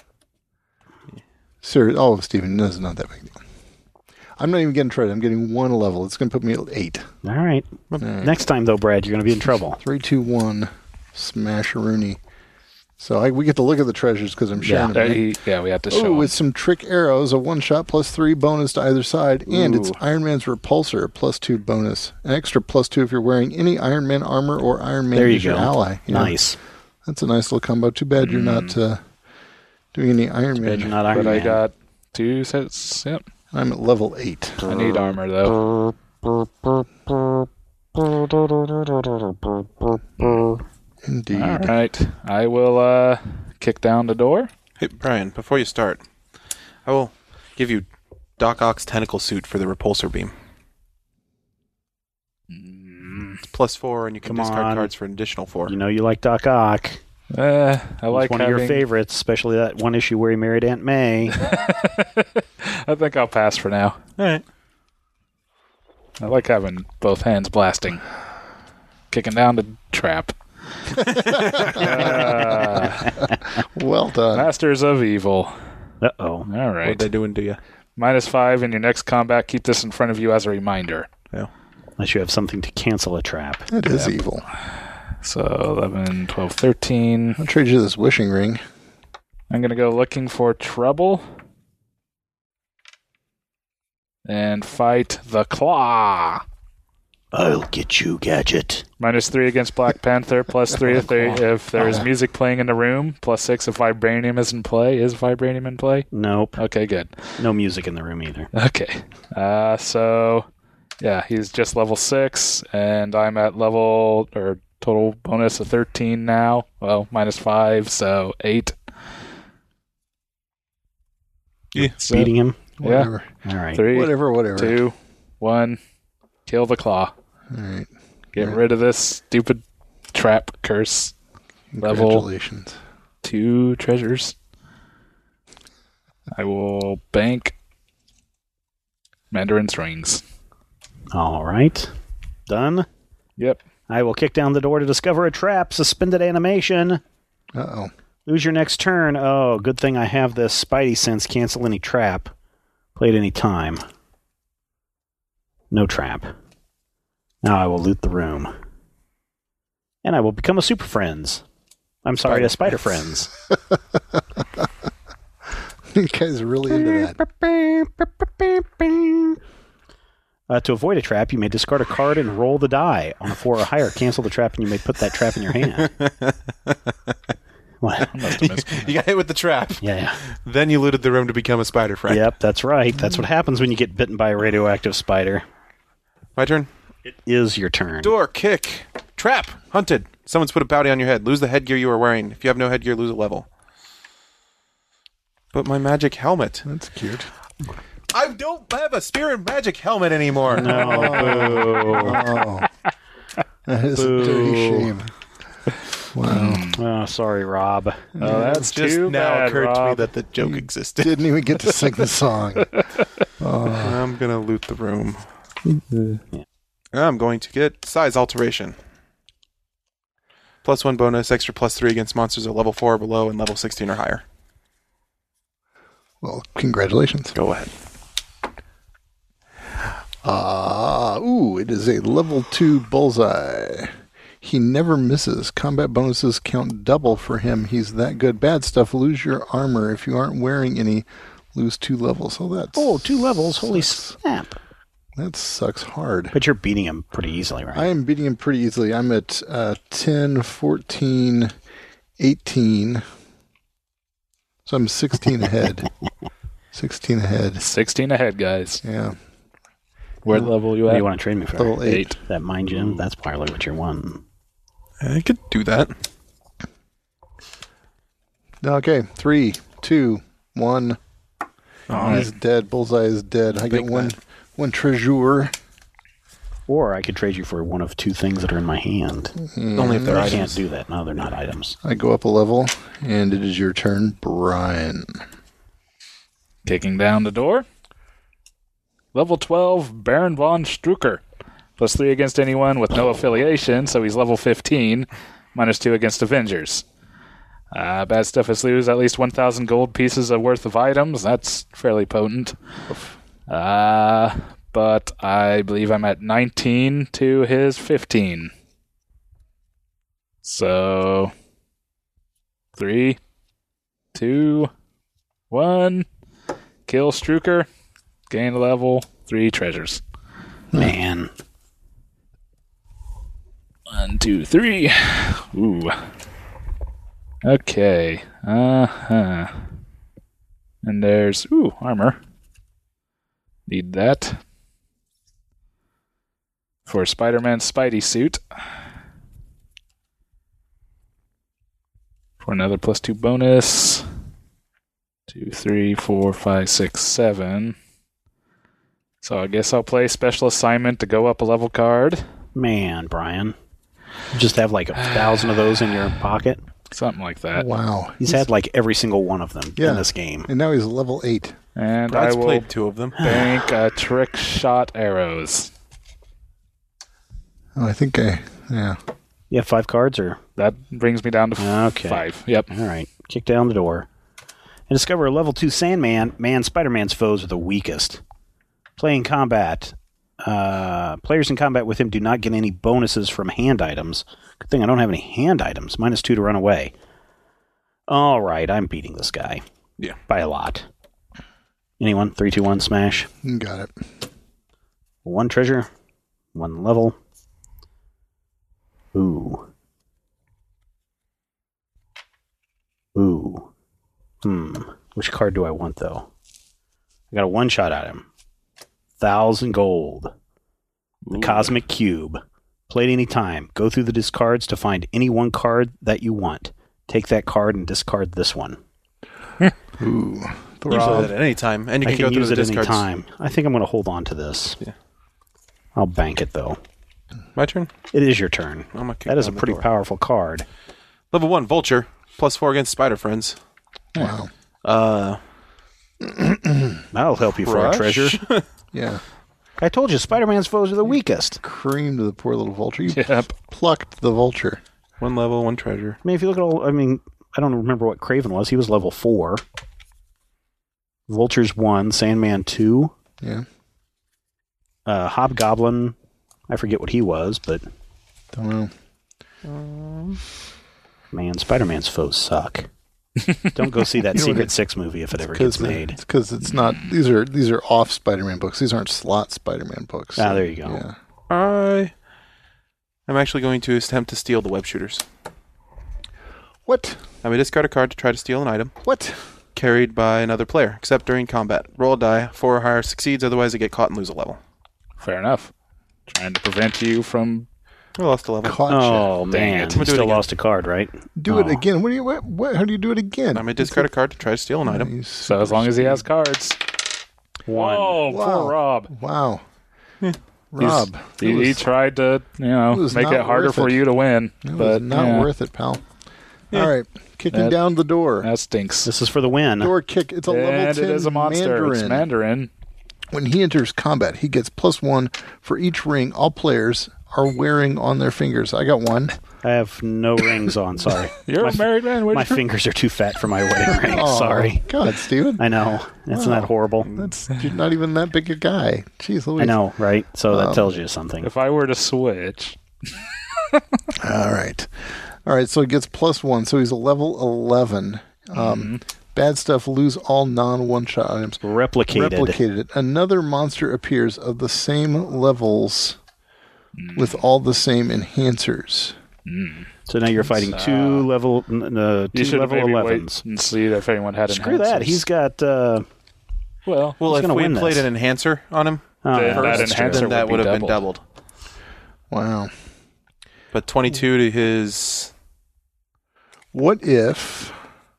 Sir, Stephen, this is not that big a deal. I'm not even getting traded. I'm getting 1 level. It's going to put me at 8. All right. Next time, though, Brad, you're going to be in trouble. 3, 2, 1. Smash-a-rooney. So we get to look at the treasures because I'm sharing them. Yeah, we have to show them. With some trick arrows, a 1-shot +3 bonus to either side, and it's Iron Man's repulsor, +2 bonus. An extra +2 if you're wearing any Iron Man armor or Iron Man is your ally. Nice. That's a nice little combo. Too bad you're not doing any Iron Man. You're not Iron Man. I got 2 sets. Yep. I'm at level 8. I need armor, though. Indeed. All right. I will kick down the door. Hey, Brian, before you start, I will give you Doc Ock's tentacle suit for the repulsor beam. It's +4, and you can discard cards for an additional 4. You know you like Doc Ock. I like one of your favorites, especially that one issue where he married Aunt May. I think I'll pass for now. All right. I like having both hands blasting. Kicking down the trap. Well done. Masters of Evil. Uh-oh. All right. What are they doing to you? -5 in your next combat. Keep this in front of you as a reminder. Yeah. Unless you have something to cancel a trap. That is evil. So 11, 12, 13. I'll trade you this wishing ring. I'm going to go looking for trouble. And fight the Claw. I'll get you, Gadget. -3 against Black Panther, +3 if there's music playing in the room, +6 if Vibranium is in play. Is Vibranium in play? Nope. Okay, good. No music in the room either. Okay. So, yeah, he's just level 6, and I'm at level, or total bonus of 13 now. Well, -5, so 8. Yeah. So, beating him? Whatever. Yeah. All right. 3, Whatever. 2, 1, kill the Claw. All right. Get rid of this stupid trap curse. Congratulations. Level 2 treasures. I will bank Mandarin's rings. All right. Done? Yep. I will kick down the door to discover a trap. Suspended animation. Uh-oh. Lose your next turn. Oh, good thing I have this Spidey sense. Cancel any trap. Play at any time. No trap. Now I will loot the room. And I will become a Super Friends. I'm sorry, a Spider Friends. You guys are really into that. To avoid a trap, you may discard a card and roll the die. On a 4 or higher, cancel the trap and you may put that trap in your hand. What? You got hit with the trap. Yeah. Then you looted the room to become a spider friend. Yep, that's right. That's what happens when you get bitten by a radioactive spider. My turn? It is your turn. Door, kick. Trap. Hunted. Someone's put a bounty on your head. Lose the headgear you are wearing. If you have no headgear, lose a level. But my magic helmet. That's cute. I don't have a spear and magic helmet anymore. No. Oh. That is a dirty shame. Wow. Oh, sorry, Rob. Oh, that's just too now bad, occurred to me Rob. that the joke existed. Didn't even get to sing the song. I'm going to loot the room. I'm going to get size alteration. +1 bonus, extra +3 against monsters at level 4 or below and level 16 or higher. Well, congratulations. Go ahead. It is a level 2 bullseye. He never misses. Combat bonuses count double for him. He's that good. Bad stuff. Lose your armor. If you aren't wearing any, lose 2 levels. So that's... Oh, 2 levels. Holy snap. That sucks hard. But you're beating him pretty easily, right? I am beating him pretty easily. I'm at 10, 14, 18. So I'm 16 ahead. 16 ahead. 16 ahead, guys. Yeah. What level you What at? do you want to trade me for? Level 8. That mind gem? That's probably what you're wanting. I could do that. Okay. 3, 2, 1. He's dead. Bullseye is dead. I get one treasure. Or I could trade you for one of 2 things that are in my hand. Only if they're I items. can't do that. No, they're not items. I go up a level, and it is your turn, Brian. Kicking down the door. Level 12, Baron von Strucker. +3 against anyone with no affiliation, so he's level 15. -2 against Avengers. Bad stuff is lose at least 1,000 gold pieces of worth of items. That's fairly potent. But I believe I'm at 19 to his 15. So 3, 2, 1. Kill Strucker. Gain a level. 3 treasures. Man. 1, 2, 3. Ooh. Okay. And there's armor. Need that. For Spider-Man's Spidey suit. For another +2 bonus. 2, 3, 4, 5, 6, 7. So I guess I'll play Special Assignment to go up a level card. Man, Brian. You just have like 1,000 of those in your pocket. Something like that. Wow. He's had like every single one of them in this game. And now he's level 8. And Brad's I will played 2 of them. bank trick shot arrows. Oh, I think yeah. You have 5 cards, or? That brings me down to 5. Yep. All right. Kick down the door. And discover a level 2 Sandman. Man, Spider-Man's foes are the weakest. Playing combat. Players in combat with him do not get any bonuses from hand items. Good thing I don't have any hand items. -2 to run away. All right, I'm beating this guy. Yeah. By a lot. Anyone? 3, 2, 1, smash. Got it. 1 treasure. 1 level. Ooh. Which card do I want, though? I got a 1-shot at him. 1,000 gold. The Cosmic Cube. Play at any time. Go through the discards to find any one card that you want. Take that card and discard this one. Ooh. You can play that at any time, and you I can go can through use the it any discards. time. I think I'm going to hold on to this. Yeah. I'll bank it, though. My turn? It is your turn. That is a pretty powerful card. Level 1, Vulture. +4 against Spider Friends. Wow. That'll help you for a treasure. Yeah. I told you, Spider-Man's foes are the weakest. Creamed the poor little Vulture. You Yep. plucked the Vulture. 1 level, 1 treasure. I mean, if you look at all, I don't remember what Kraven was. He was level 4. Vulture's 1, Sandman 2. Yeah. Hobgoblin, I forget what he was, but... Don't know. Man, Spider-Man's foes suck. Don't go see that Secret Six movie if it ever gets made. It's because it's not. These are off Spider-Man books. These aren't slot Spider-Man books. So, there you go. Yeah. I'm actually going to attempt to steal the web shooters. What? I may discard a card to try to steal an item. What? Carried by another player, except during combat. Roll a die. 4 or higher succeeds, otherwise I get caught and lose a level. Fair enough. Trying to prevent you from... I lost a level. Oh, man. You still lost a card, right? Do it again. What? How do you do it again? I may discard a card to try to steal an item. So as long as he has cards. 1. Oh, poor Rob. Wow. Rob. He tried to, make it harder for you to win. It but was not worth it, pal. All right. Kicking down the door. That stinks. This is for the win. Door kick. It's a level 10 and it is a monster. Mandarin. It's Mandarin. When he enters combat, he gets +1 for each ring all players are wearing on their fingers. I got 1. I have no rings on, sorry. You're a married man. My fingers are too fat for my wedding ring. Sorry. God, Steven. I know. Isn't that horrible? You're not even that big a guy. Jeez Louise. I know, right? So that tells you something. If I were to switch. All right. So he gets +1. So he's a level 11. Bad stuff, lose all non-one-shot items. Replicated. Another monster appears of the same levels with all the same enhancers. So now you're fighting two level you should level maybe 11s. Wait and see if anyone had Screw that. He's got... well, if we played an enhancer on him, then that would have been doubled. Wow. But 22 to his... What if...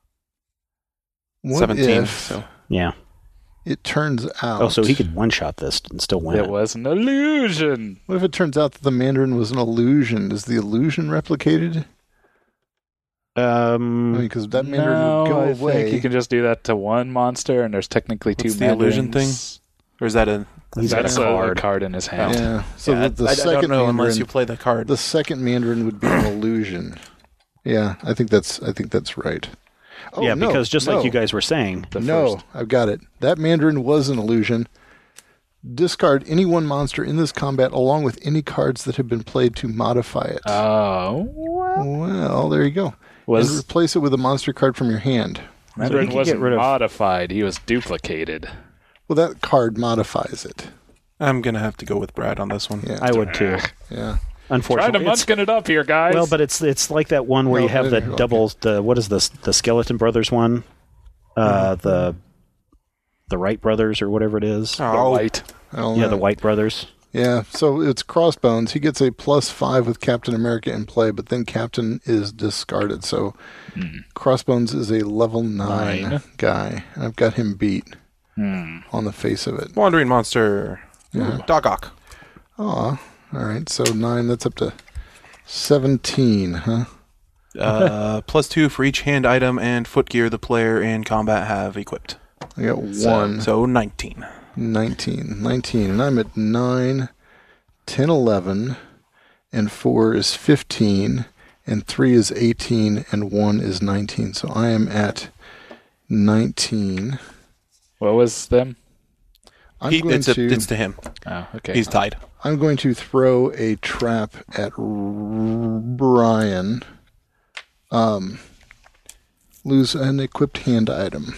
17. Yeah. It turns out... Oh, so he could one-shot this and still win it. It was an illusion. What if it turns out that the Mandarin was an illusion? Is the illusion replicated? Because that Mandarin would go away. I think you can just do that to one monster, and there's technically two the illusion thing? Or is that a... That's a card in his hand. Yeah. So the I second don't know Mandarin, unless you play the card. The second Mandarin would be an illusion. Yeah, I think that's right. Oh, yeah, because just like you guys were saying, I've got it. That Mandarin was an illusion. Discard any one monster in this combat along with any cards that have been played to modify it. Oh. Well, there you go. And replace it with a monster card from your hand. Mandarin wasn't modified. He was duplicated. Well, that card modifies it. I'm going to have to go with Brad on this one. Yeah. I would too. Yeah. Unfortunately, trying to munchkin it up here, guys. Well, but it's like that one where you have the doubles. What is this? The Skeleton Brothers one? The Wright brothers or whatever it is. The White. The White brothers. Yeah. So it's Crossbones. He gets a +5 with Captain America in play, but then Captain is discarded. So Crossbones is a level 9 guy. I've got him beat on the face of it. Wandering monster. Yeah. Doc Ock. Aw. All right, so 9, that's up to 17, huh? +2 for each hand item and foot gear the player in combat have equipped. I got 1. So 19. 19. And I'm at 9, 10, 11, and 4 is 15, and 3 is 18, and 1 is 19. So I am at 19. What was them? It's to him. Oh, okay. He's tied. I'm going to throw a trap at Brian. Lose an equipped hand item.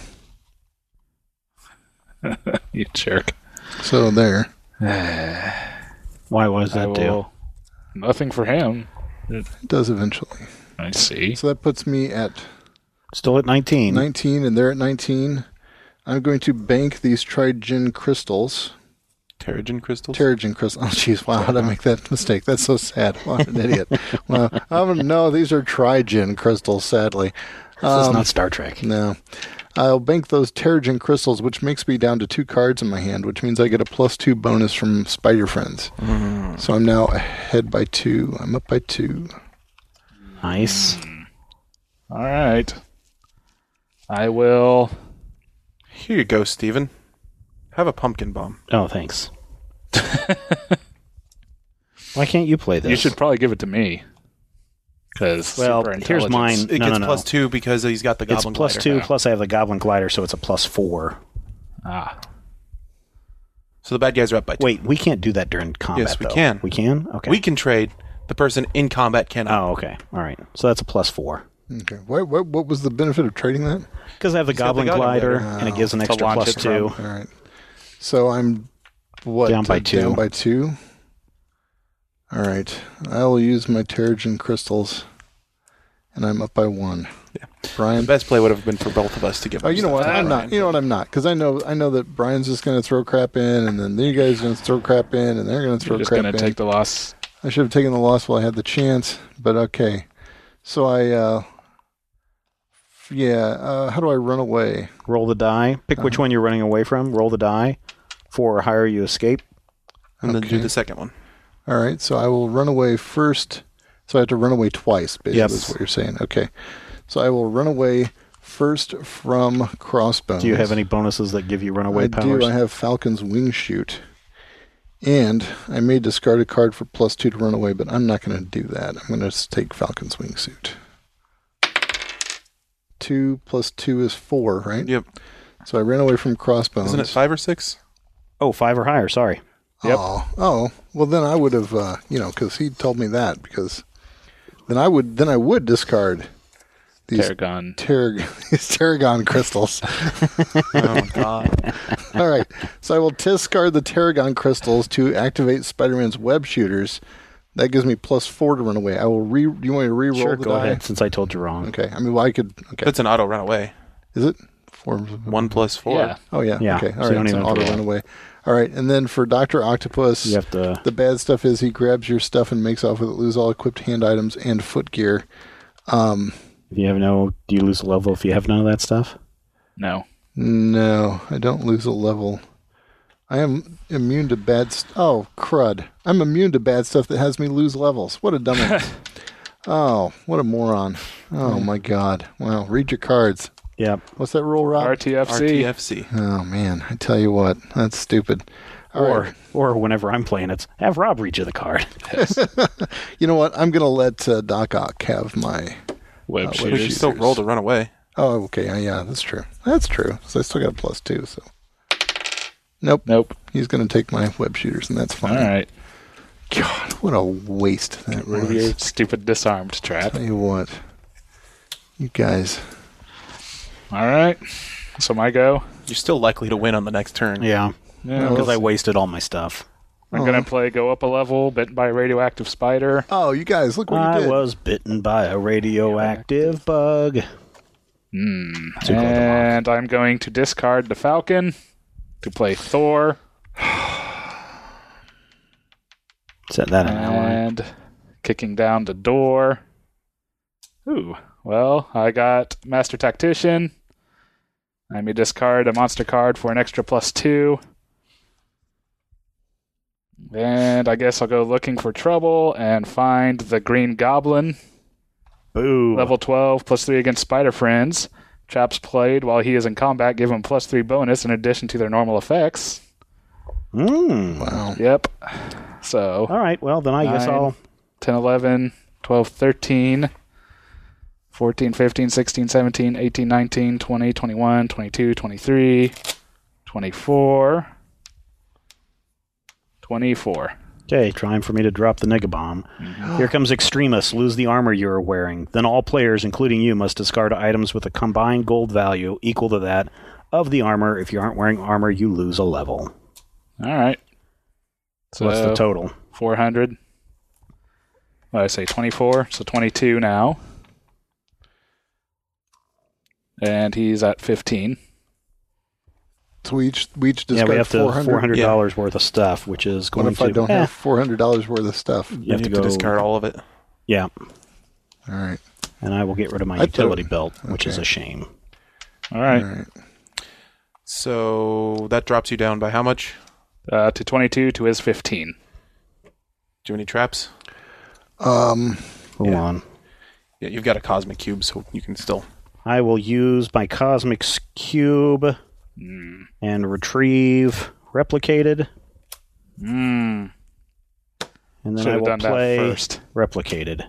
You jerk. So there. Why was that deal? Nothing for him. It does eventually. I see. So that puts me at... Still at 19. 19, and they're at 19. I'm going to bank these Trigen crystals. Terrigen crystals? Terrigen crystals. Oh, jeez. Wow, how did I make that mistake? That's so sad. What an idiot. Well, no, these are Trigen crystals, sadly. This is not Star Trek. No. I'll bank those Terrigen crystals, which makes me down to 2 cards in my hand, which means I get a +2 bonus from Spider Friends. So I'm now ahead by 2. I'm up by 2. Nice. All right. I will... Here you go, Steven. Have a pumpkin bomb. Oh, thanks. Why can't you play this? You should probably give it to me. Because here's mine. It gets plus 2 because he's got the goblin glider. It's plus 2, plus I have the goblin glider, so it's a plus 4. Ah. So the bad guys are up by 2. Wait, we can't do that during combat, Yes, we though. can. We can? Okay. We can trade. The person in combat cannot. Oh, okay. All right. So that's a plus 4. Okay. What was the benefit of trading that? Because I have the goblin glider, and it gives an extra plus 2. All right. So I'm, Down by 2. Down by 2? All right. I will use my Terrigen crystals, and I'm up by 1. Yeah. Brian? The best play would have been for both of us to give. Oh, you know what? I'm not. You know what? I'm not. Because I know that Brian's just going to throw crap in, and then you guys are going to throw crap in, and they're going to throw crap in. You're just going to take the loss. I should have taken the loss while I had the chance, but okay. So how do I run away? Roll the die. Pick which one you're running away from. Roll the die. 4 or higher, you escape. And then do the second one. All right, so I will run away first. So I have to run away twice, basically, is what you're saying. Okay. So I will run away first from Crossbones. Do you have any bonuses that give you runaway powers? I do. I have Falcon's Wing Shoot. And I may discard a card for plus 2 to run away, but I'm not going to do that. I'm going to take Falcon's Wingsuit. 2 plus 2 is 4, right? Yep. So I ran away from Crossbones. Isn't it 5 or 6? Oh, 5 or higher, sorry. Yep. Oh, well then I would have, because he told me that, because then I would discard these Tarragon crystals. Oh, God. All right. So I will discard the Tarragon crystals to activate Spider-Man's web shooters. That gives me plus 4 to run away. I will do you want me to re-roll sure, the go die? ahead, since I told you wrong. Okay. I mean, I could... Okay. That's an auto run away. Is it? 1 plus 4. Yeah. Oh, yeah. Yeah. Okay. All So right. you don't It's even an auto have to run away. All right. And then for Dr. Octopus, You have to... the bad stuff is he grabs your stuff and makes off with it, lose all equipped hand items and foot gear. Do you lose a level if you have none of that stuff? No. No, I don't lose a level. I am immune to bad oh, crud. I'm immune to bad stuff that has me lose levels. What a dumbass. Oh, what a moron. Oh, my God. Wow, read your cards. Yep. What's that rule, Rob? RTFC. Oh, man, I tell you what. That's stupid. Or whenever I'm playing, it's have Rob read you the card. You know what? I'm going to let Doc Ock have my... Web But you still roll to run away. Oh, okay. Yeah, that's true. That's true. So I still got a plus 2, so... Nope. He's going to take my web shooters, and that's fine. All right. God, what a waste that Rid of your stupid disarmed trap. Tell you what. You guys... All right. So my go. You're still likely to win on the next turn. Yeah. Yeah, Because I wasted all my stuff. I'm going to play Go Up a Level, Bitten by a Radioactive Spider. Oh, you guys, look what you did. I was bitten by a radioactive bug. And I'm going to discard the Falcon to play Thor. Set that an ally. And kicking down the door. Ooh. Well, I got Master Tactician. I may discard a monster card for an extra plus 2. And I guess I'll go looking for trouble and find the Green Goblin. Boo. Level 12, plus 3 against Spider Friends. Traps played while he is in combat give him plus 3 bonus in addition to their normal effects. Wow. Yep. So. All right, well, then I guess I'll... 10, 11, 12, 13, 14, 15, 16, 17, 18, 19, 20, 21, 22, 23, 24, 24. Okay, trying for me to drop the Negabomb. Here comes Extremis. Lose the armor you are wearing. Then all players, including you, must discard items with a combined gold value equal to that of the armor. If you aren't wearing armor, you lose a level. All right. So what's the total? 400. What did I say? 24. So 22 now. And he's at 15. So we each discard we have to $400. $400 worth of stuff, which is going to... What if I don't have $400 worth of stuff? You have to go discard all of it. Yeah. All right. And I will get rid of my utility belt, which is a shame. All right. So that drops you down by how much? To 22 to his 15. Do you have any traps? Hold on. Yeah, you've got a cosmic cube, so you can still... I will use my cosmic cube and retrieve replicated. And then Should've I will done that play first. replicated.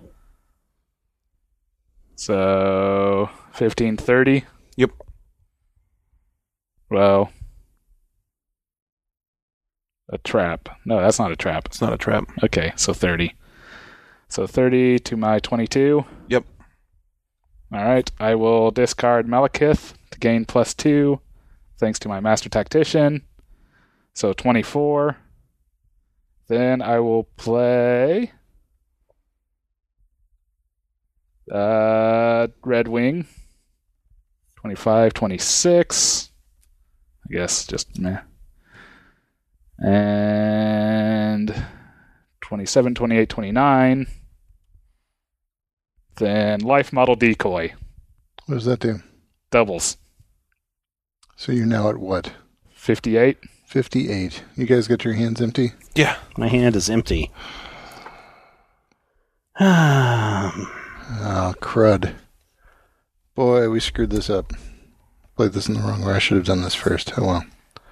So 1530. Yep. Well, a trap. No, that's not a trap. It's not a trap. Okay, so 30. So 30 to my 22. Yep. All right, I will discard Malekith to gain +2, thanks to my Master Tactician. So 24. Then I will play Red Wing. 25, 26. I guess just meh. And 27, 28, 29. Then Life Model Decoy. What does that do? Doubles. So you're now at what? 58. 58. You guys got your hands empty? Yeah. My hand is empty. Oh, crud. Boy, we screwed this up. Played this in the wrong way. I should have done this first. Oh, well.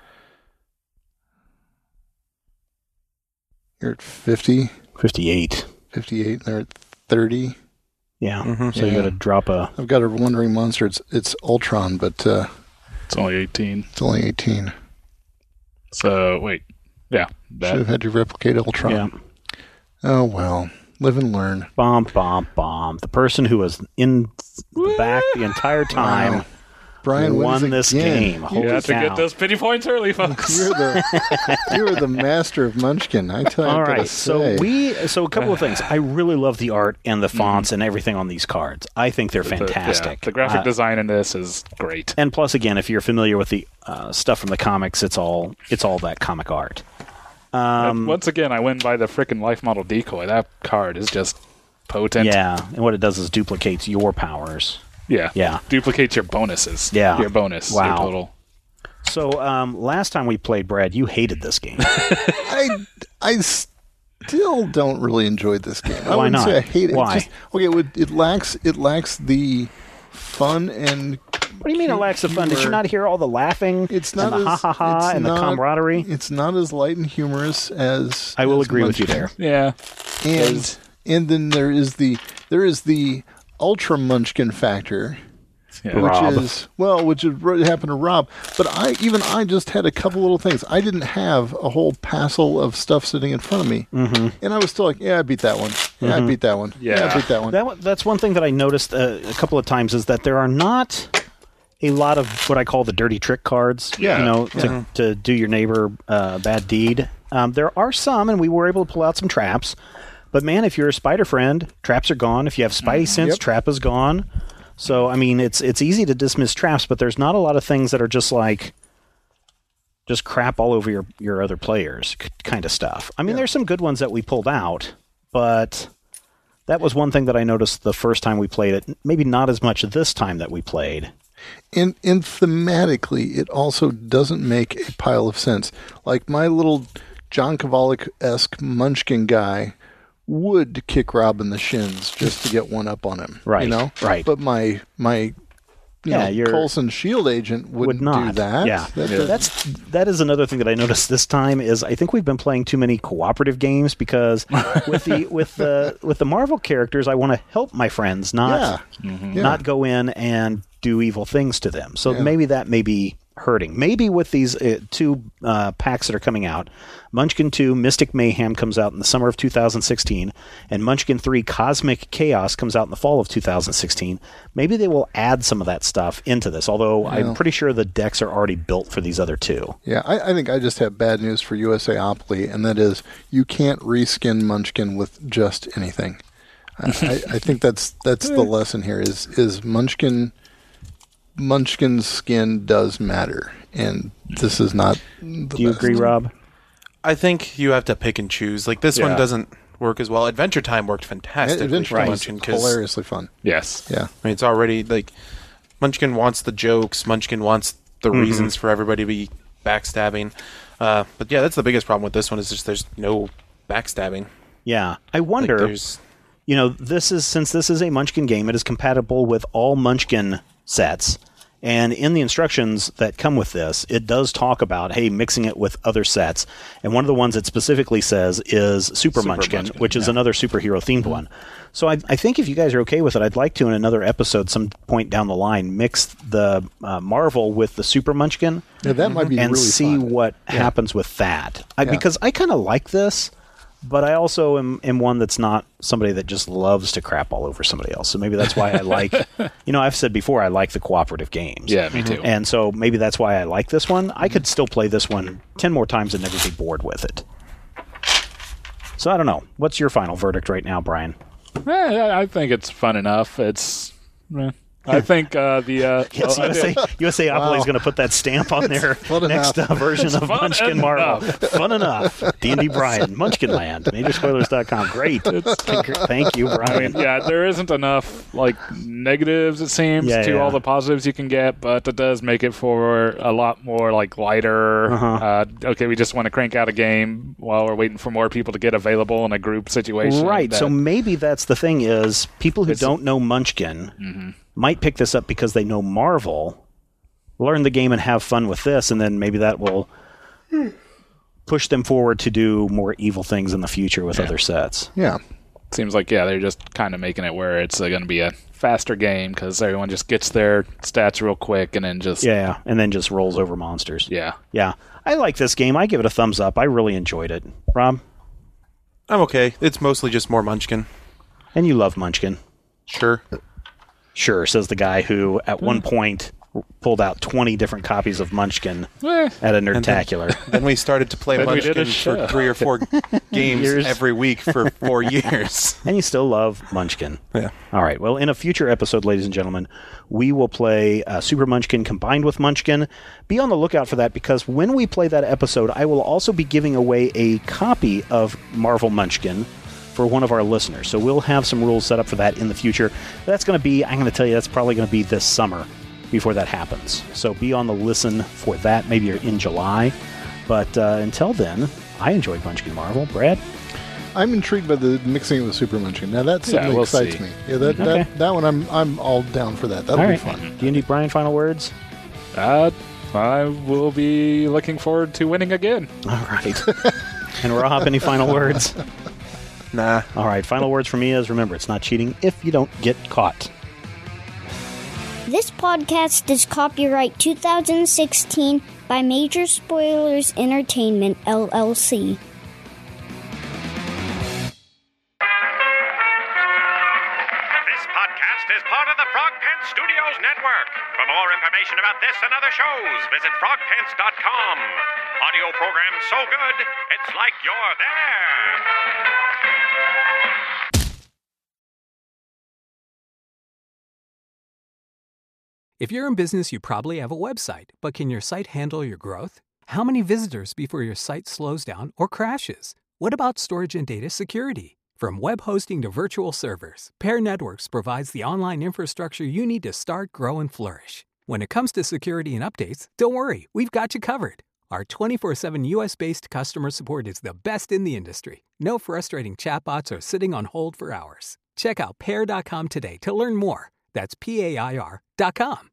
You're at 50? 58. 58. They're at 30. Yeah. So you got to drop a... I've got a Wandering Monster. It's Ultron, but It's only 18. it's only 18. So, wait. Yeah. Should have had to replicate Ultron. Yeah. Oh, well. Live and learn. Bomb, bomb, bomb. The person who was in the back the entire time Wow. Brian won this game. You Holy have to cow. get those pity points early, folks. You're the master of Munchkin. I tell you. All what right, to so say. a couple of things. I really love the art and the fonts and everything on these cards. I think they're fantastic. The graphic design in this is great. And plus, again, if you're familiar with the stuff from the comics, it's all that comic art. And once again, I win by the frickin' Life Model Decoy. That card is just potent. Yeah, and what it does is duplicates your powers. Yeah. Duplicates your bonuses. Yeah. Your bonus. Wow. Your total. So last time we played, Brad, you hated this game. I still don't really enjoy this game. I Why wouldn't not? say I hate it. Why? It's just, it lacks the fun and. What do you mean it lacks the fun? Did you not hear all the laughing It's not and the as, ha-ha-ha it's and not- the camaraderie? It's not as light and humorous as. I will as agree with you Munchkin. there. Yeah. And then there is the Ultra Munchkin factor. Yeah. Rob. Which is what happened to Rob. But I just had a couple little things. I didn't have a whole passel of stuff sitting in front of me, and I was still like, "Yeah, I beat that one. Yeah, I beat that one. Yeah, I beat that one." That's one thing that I noticed a couple of times is that there are not a lot of what I call the dirty trick cards. Yeah. To do your neighbor bad deed. There are some, and we were able to pull out some traps. But man, if you're a spider friend, traps are gone. If you have Spidey sense, trap is gone. So I mean, it's easy to dismiss traps, but there's not a lot of things that are just crap all over your other players kind of stuff. I mean, there's some good ones that we pulled out, but that was one thing that I noticed the first time we played it. Maybe not as much this time that we played. And thematically, it also doesn't make a pile of sense. Like my little John Kovalik-esque Munchkin guy would kick Rob in the shins just to get one up on him. Right, You know? right. But my your Coulson shield agent wouldn't would not do that. Yeah, that is another thing that I noticed this time is I think we've been playing too many cooperative games because with the Marvel characters I want to help my friends, not go in and do evil things to them. So maybe that may be hurting. Maybe with these two packs that are coming out, Munchkin 2 Mystic Mayhem comes out in the summer of 2016, and Munchkin 3 Cosmic Chaos comes out in the fall of 2016. Maybe they will add some of that stuff into this, although I'm pretty sure the decks are already built for these other two. Yeah, I think I just have bad news for USAopoly, and that is you can't reskin Munchkin with just anything. I think that's the lesson here is Munchkin's skin does matter, and this is not the Do you best. agree, Rob? I think you have to pick and choose. Like, this one doesn't work as well. Adventure Time worked fantastically Adventure for Time Munchkin. is hilariously fun. Yes. Yeah. I mean, it's already, like, Munchkin wants the jokes. Munchkin wants the reasons for everybody to be backstabbing. But yeah, that's the biggest problem with this one is just there's no backstabbing. Yeah. I wonder, since this is a Munchkin game, it is compatible with all Munchkin sets. And in the instructions that come with this, it does talk about, hey, mixing it with other sets. And one of the ones it specifically says is Super Munchkin, which is another superhero-themed one. So I think if you guys are okay with it, I'd like to, in another episode, some point down the line, mix the Marvel with the Super Munchkin. Yeah, that might be and really see fun. what happens with that. Because I kind of like this. But I also am one that's not somebody that just loves to crap all over somebody else. So maybe that's why I like, I've said before, I like the cooperative games. Yeah, me too. And so maybe that's why I like this one. I could still play this one 10 more times and never be bored with it. So I don't know. What's your final verdict right now, Brian? I think it's fun enough. I think yes, USAopoly is going to put that stamp on their next version of Munchkin Marvel. Fun enough. D&D Brian, Munchkin Land, Majorspoilers.com. Great. Thank you, Brian. There isn't enough negatives, it seems, to all the positives you can get, but it does make it for a lot more lighter. Okay, we just want to crank out a game while we're waiting for more people to get available in a group situation. Right. So maybe that's the thing is people who don't know Munchkin might pick this up because they know Marvel, learn the game and have fun with this, and then maybe that will push them forward to do more evil things in the future with other sets. Yeah. Seems like, they're just kind of making it where it's going to be a faster game because everyone just gets their stats real quick and then just... Yeah, and then just rolls over monsters. Yeah. Yeah. I like this game. I give it a thumbs up. I really enjoyed it. Rob? I'm okay. It's mostly just more Munchkin. And you love Munchkin. Sure. Sure, says the guy who at one point pulled out 20 different copies of Munchkin at a Nerdtacular. Then we started to play Munchkin for 3 or 4 games every week for 4 years. And you still love Munchkin. Yeah. All right. Well, in a future episode, ladies and gentlemen, we will play Super Munchkin combined with Munchkin. Be on the lookout for that because when we play that episode, I will also be giving away a copy of Marvel Munchkin for one of our listeners. So we'll have some rules set up for that in the future. That's going to be, I'm going to tell you, that's probably going to be this summer before that happens. So be on the listen for that. Maybe you're in July. But until then, I enjoyed Munchkin Marvel. Brad? I'm intrigued by the mixing with Super Munchkin. Now that certainly excites me. Yeah, that one I'm all down for that. That'll be fun. D&D Brian, final words? I will be looking forward to winning again. All right. And Rob, any final words? Nah. All right, final words from me is remember, it's not cheating if you don't get caught. This podcast is copyright 2016 by Major Spoilers Entertainment, LLC. This podcast is part of the Frog Pants Studios Network. For more information about this and other shows, visit frogpants.com. Audio program so good, it's like you're there. If you're in business, you probably have a website, but can your site handle your growth? How many visitors before your site slows down or crashes? What about storage and data security? From web hosting to virtual servers, Pair Networks provides the online infrastructure you need to start, grow, and flourish. When it comes to security and updates, don't worry, we've got you covered. Our 24/7 US-based customer support is the best in the industry. No frustrating chatbots or sitting on hold for hours. Check out Pair.com today to learn more. That's PAIR.com.